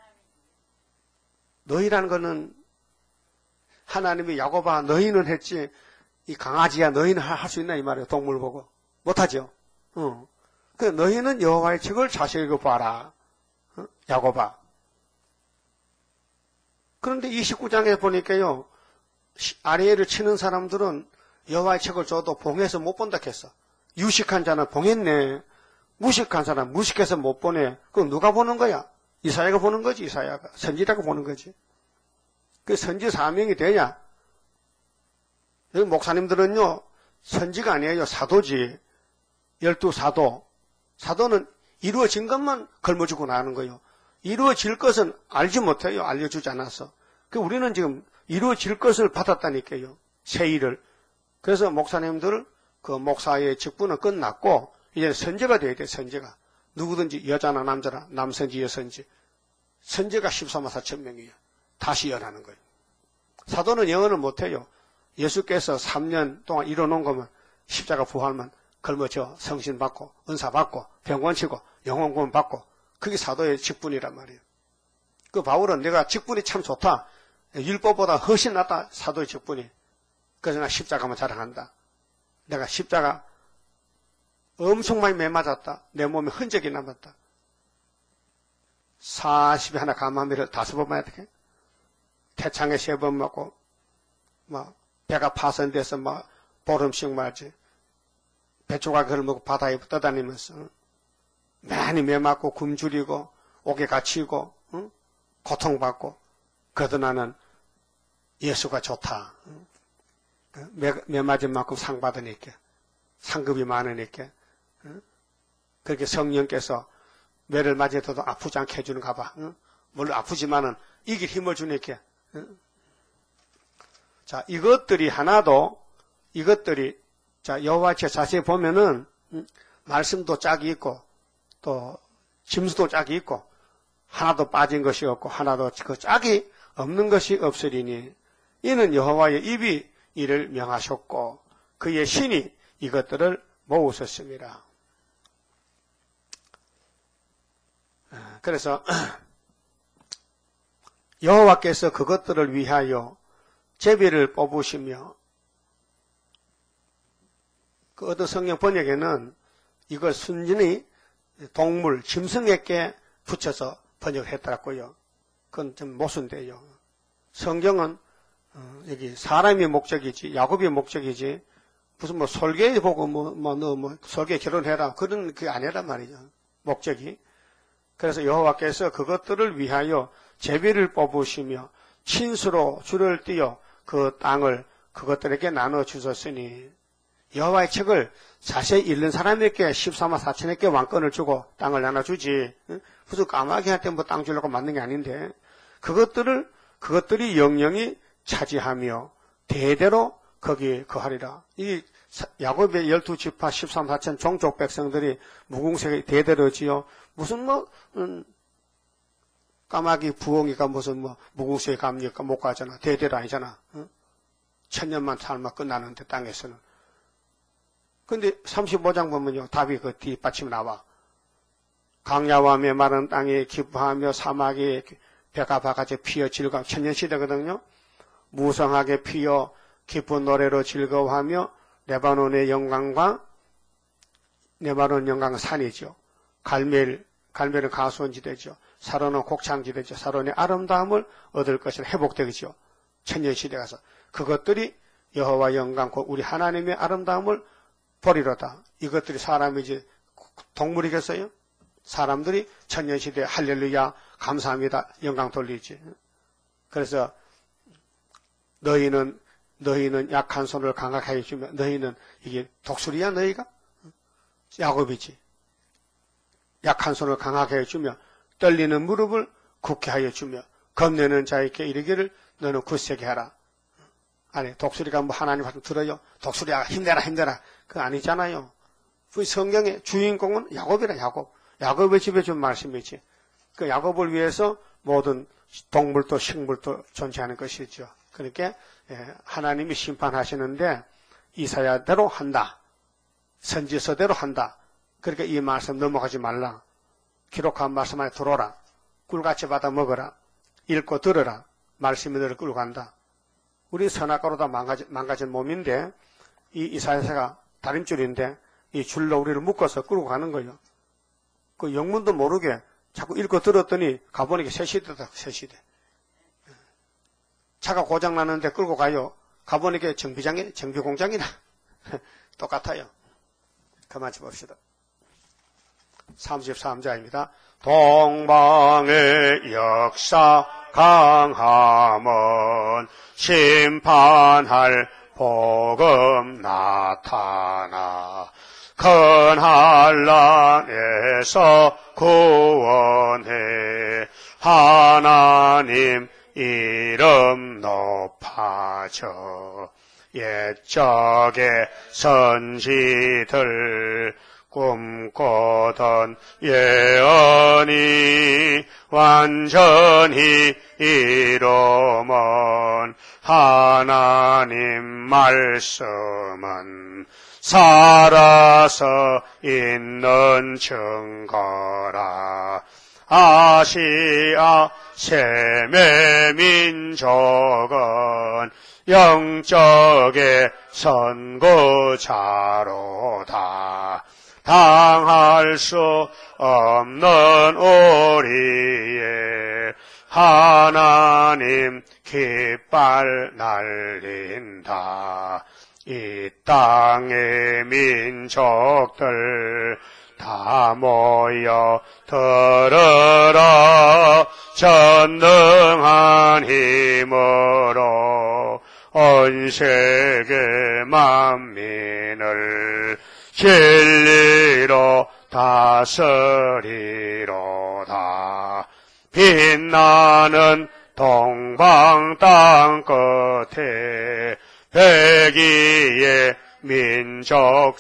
너희라는 거는 하나님이 야곱아 너희는 했지, 이 강아지야 너희는 할 수 있나 이 말이에요. 동물 보고 못하죠. 어. 그 너희는 여호와의 책을 자세히 봐라. 어? 야곱아. 그런데 이십구 장에 보니까요, 아리엘을 치는 사람들은 여호와의 책을 줘도 봉해서 못 본다 했어. 유식한 자는 봉했네. 무식한 사람 무식해서 못 보네. 그럼 누가 보는 거야? 이사야가 보는 거지. 이사야가 선지자가 보는 거지. 그 선지 사명이 되냐? 여기 목사님들은요, 선지가 아니에요. 사도지. 열두 사도. 사도는 이루어진 것만 걸머쥐고 나가는 거예요. 이루어질 것은 알지 못해요. 알려주지 않아서. 그 우리는 지금 이루어질 것을 받았다니까요. 새 일을. 그래서 목사님들 그 목사의 직분은 끝났고 이제 선지가 돼야 돼. 선지가. 누구든지 여자나 남자나 남선지 여선지. 선지가 십삼만 사천 명이에요. 다시 일어나는 거예요. 사도는 영어를 못해요. 예수께서 삼 년 동안 이뤄놓은 거면 십자가 부활만 걸머져 성신 받고 은사 받고 병권 치고 영혼 구원 받고, 그게 사도의 직분이란 말이에요. 그 바울은 내가 직분이 참 좋다. 율법보다 훨씬 낫다. 사도의 직분이. 그래서 나 십자가만 자랑한다. 내가 십자가 엄청 많이 매 맞았다. 내 몸에 흔적이 남았다. 사십에 하나 감마미를 다섯 번 맞았다. 태창에 세 번 맞고, 막, 배가 파손돼서 막, 보름씩 맞지. 배추가그를 먹고 바다에 떠다니면서, 많이 매 맞고, 굶주리고, 옥에 갇히고, 응? 고통받고, 그래도 나는 예수가 좋다. 응? 매, 매 맞은 만큼 상 받으니까, 상급이 많으니까, 응? 그렇게 성령께서 매를 맞아도 아프지 않게 해주는가 봐. 응? 물론 아프지만은 이길 힘을 주니까. 응? 자, 이것들이 하나도, 이것들이, 자, 여호와의 책 자세히 보면은, 응? 말씀도 짝이 있고, 또, 짐수도 짝이 있고, 하나도 빠진 것이 없고, 하나도 그 짝이 없는 것이 없으리니, 이는 여호와의 입이 이를 명하셨고, 그의 신이 이것들을 모으셨습니다. 그래서, 여호와께서 그것들을 위하여 제비를 뽑으시며, 그 어떤 성경 번역에는 이걸 순전히 동물, 짐승에게 붙여서 번역했더라고요. 그건 좀 모순돼요. 성경은 어, 여기 사람이 목적이지 야곱이 목적이지 무슨 뭐 설계 보고 뭐 뭐 너 뭐 설계 결혼해라 그런 게 아니란 말이죠. 목적이. 그래서 여호와께서 그것들을 위하여 제비를 뽑으시며 친수로 줄을 띄어 그 땅을 그것들에게 나눠 주셨으니 여호와의 책을 자세히 읽는 사람에게 십삼만 사천에게 왕권을 주고 땅을 나눠주지 무슨 까마귀한테 뭐 땅 주려고 만든 게 아닌데 그것들을 그것들이 영영이 차지하며 대대로 거기 거하리라. 이 야곱의 열두 지파 십삼 사천 종족 백성들이 무궁색이 대대로 지어 무슨 뭐 음, 까마귀 부엉이가 무슨 뭐 무궁색이 갑니까 못 가잖아. 대대로 아니잖아. 어? 천년만 살면 끝나는데 땅에서는. 근데 삼십오 장 보면요 답이 그 뒷받침 나와. 강야와 메마른 땅에 기뻐하며 사막에 배가 바가지 피어 즐거워. 천년시대거든요. 무성하게 피어 기쁜 노래로 즐거워하며 레바논의 영광과 레바논 영광은 산이죠. 갈멜, 갈멜은 가수원지대죠. 사론은 곡창지대죠. 사론의 아름다움을 얻을 것을 회복되겠죠. 천년시대 가서. 그것들이 여호와 영광, 우리 하나님의 아름다움을 보리로다. 이것들이 사람이지 동물이겠어요? 사람들이 천년시대에 할렐루야 감사합니다 영광 돌리지. 그래서 너희는 너희는 약한 손을 강하게 하여 주며 너희는 이게 독수리야 너희가? 야곱이지. 약한 손을 강하게 하여 주며 떨리는 무릎을 굳게 하여 주며 겁내는 자에게 이르기를 너는 굳세게 하라. 아니 독수리가 뭐 하나님 말씀 들어요? 독수리야 힘내라 힘내라 그거 아니잖아요. 그 성경의 주인공은 야곱이라 야곱. 야곱의 집에 준 말씀이지. 그 야곱을 위해서 모든 동물도 식물도 존재하는 것이죠. 그러니까 하나님이 심판하시는데 이사야대로 한다. 선지서대로 한다. 그러니까 이 말씀 넘어가지 말라. 기록한 말씀 안에 들어오라. 꿀같이 받아 먹어라. 읽고 들어라. 말씀이 너를 끌고 간다. 우리 선악과로 다 망가진, 망가진 몸인데 이 이사야서가 다림줄인데 이 줄로 우리를 묶어서 끌고 가는 거예요. 그 영문도 모르게 자꾸 읽고 들었더니 가보니까 새 시대다, 새 시대. 차가 고장나는데 끌고 가요. 가보니까 정비장이, 정비공장이나. 똑같아요. 그만 봅시다. 삼십삼 자입니다. 동방의 역사 강함은 심판할 복음 나타나 큰 한란에서 구원해 하나님 이름 높아져 옛적의 선지들 꿈꾸던 예언이 완전히 이루면 하나님 말씀은 살아서 있는 증거라. 아시아 셈의 민족은 영적의 선구자로다. 당할 수 없는 우리의 하나님 깃발 날린다. 이 땅의 민족들 다 모여 들으라. 전능한 힘으로 온 세계 만민을 진리로 다스리로다. 빛나는 동방 땅 끝에 백이의 민족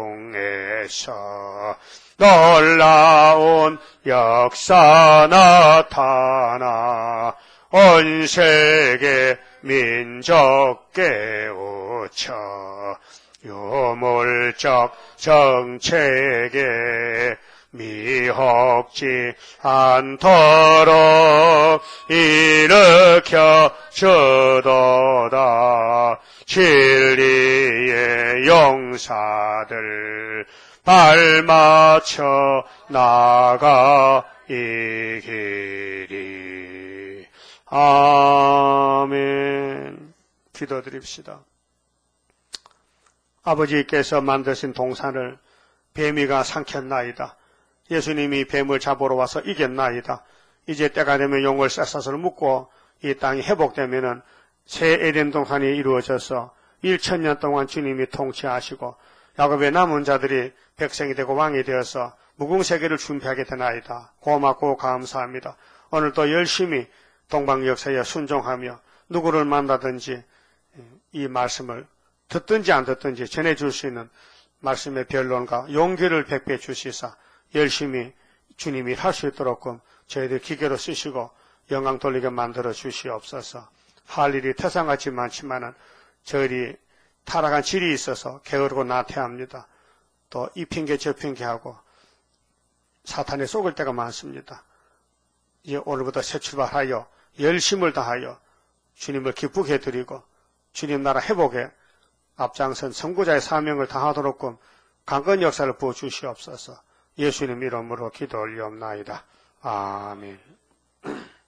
중에서 놀라운 역사 나타나 온 세계 민족 깨우쳐 유물적 정책에 미혹지 않도록 일으켜 주도다. 진리의 용사들 발맞춰 나가 이기리. 아멘. 기도드립시다. 아버지께서 만드신 동산을 뱀이가 삼켰나이다. 예수님이 뱀을 잡으러 와서 이겼나이다. 이제 때가 되면 용을 쇠사슬 묶고 이 땅이 회복되면은 새 에덴 동산이 이루어져서 일천 년 동안 주님이 통치하시고 야곱의 남은 자들이 백성이 되고 왕이 되어서 무궁세계를 준비하게 되나이다. 고맙고 감사합니다. 오늘도 열심히 동방 역사에 순종하며 누구를 만나든지 이 말씀을 듣든지 안 듣든지 전해줄 수 있는 말씀의 변론과 용기를 백배 주시사 열심히 주님이 할 수 있도록 저희들 기계로 쓰시고 영광 돌리게 만들어 주시옵소서. 할 일이 태산같이 많지만은 저희들이 타락한 질이 있어서 게으르고 나태합니다. 또 이 핑계 저 핑계하고 사탄에 속을 때가 많습니다. 이제 오늘부터 새 출발하여 열심을 다하여 주님을 기쁘게 해드리고 주님 나라 회복에 앞장선 선구자의 사명을 다하도록 강건 역사를 부어주시옵소서. 예수님 이름으로 기도 올리옵나이다. 아멘.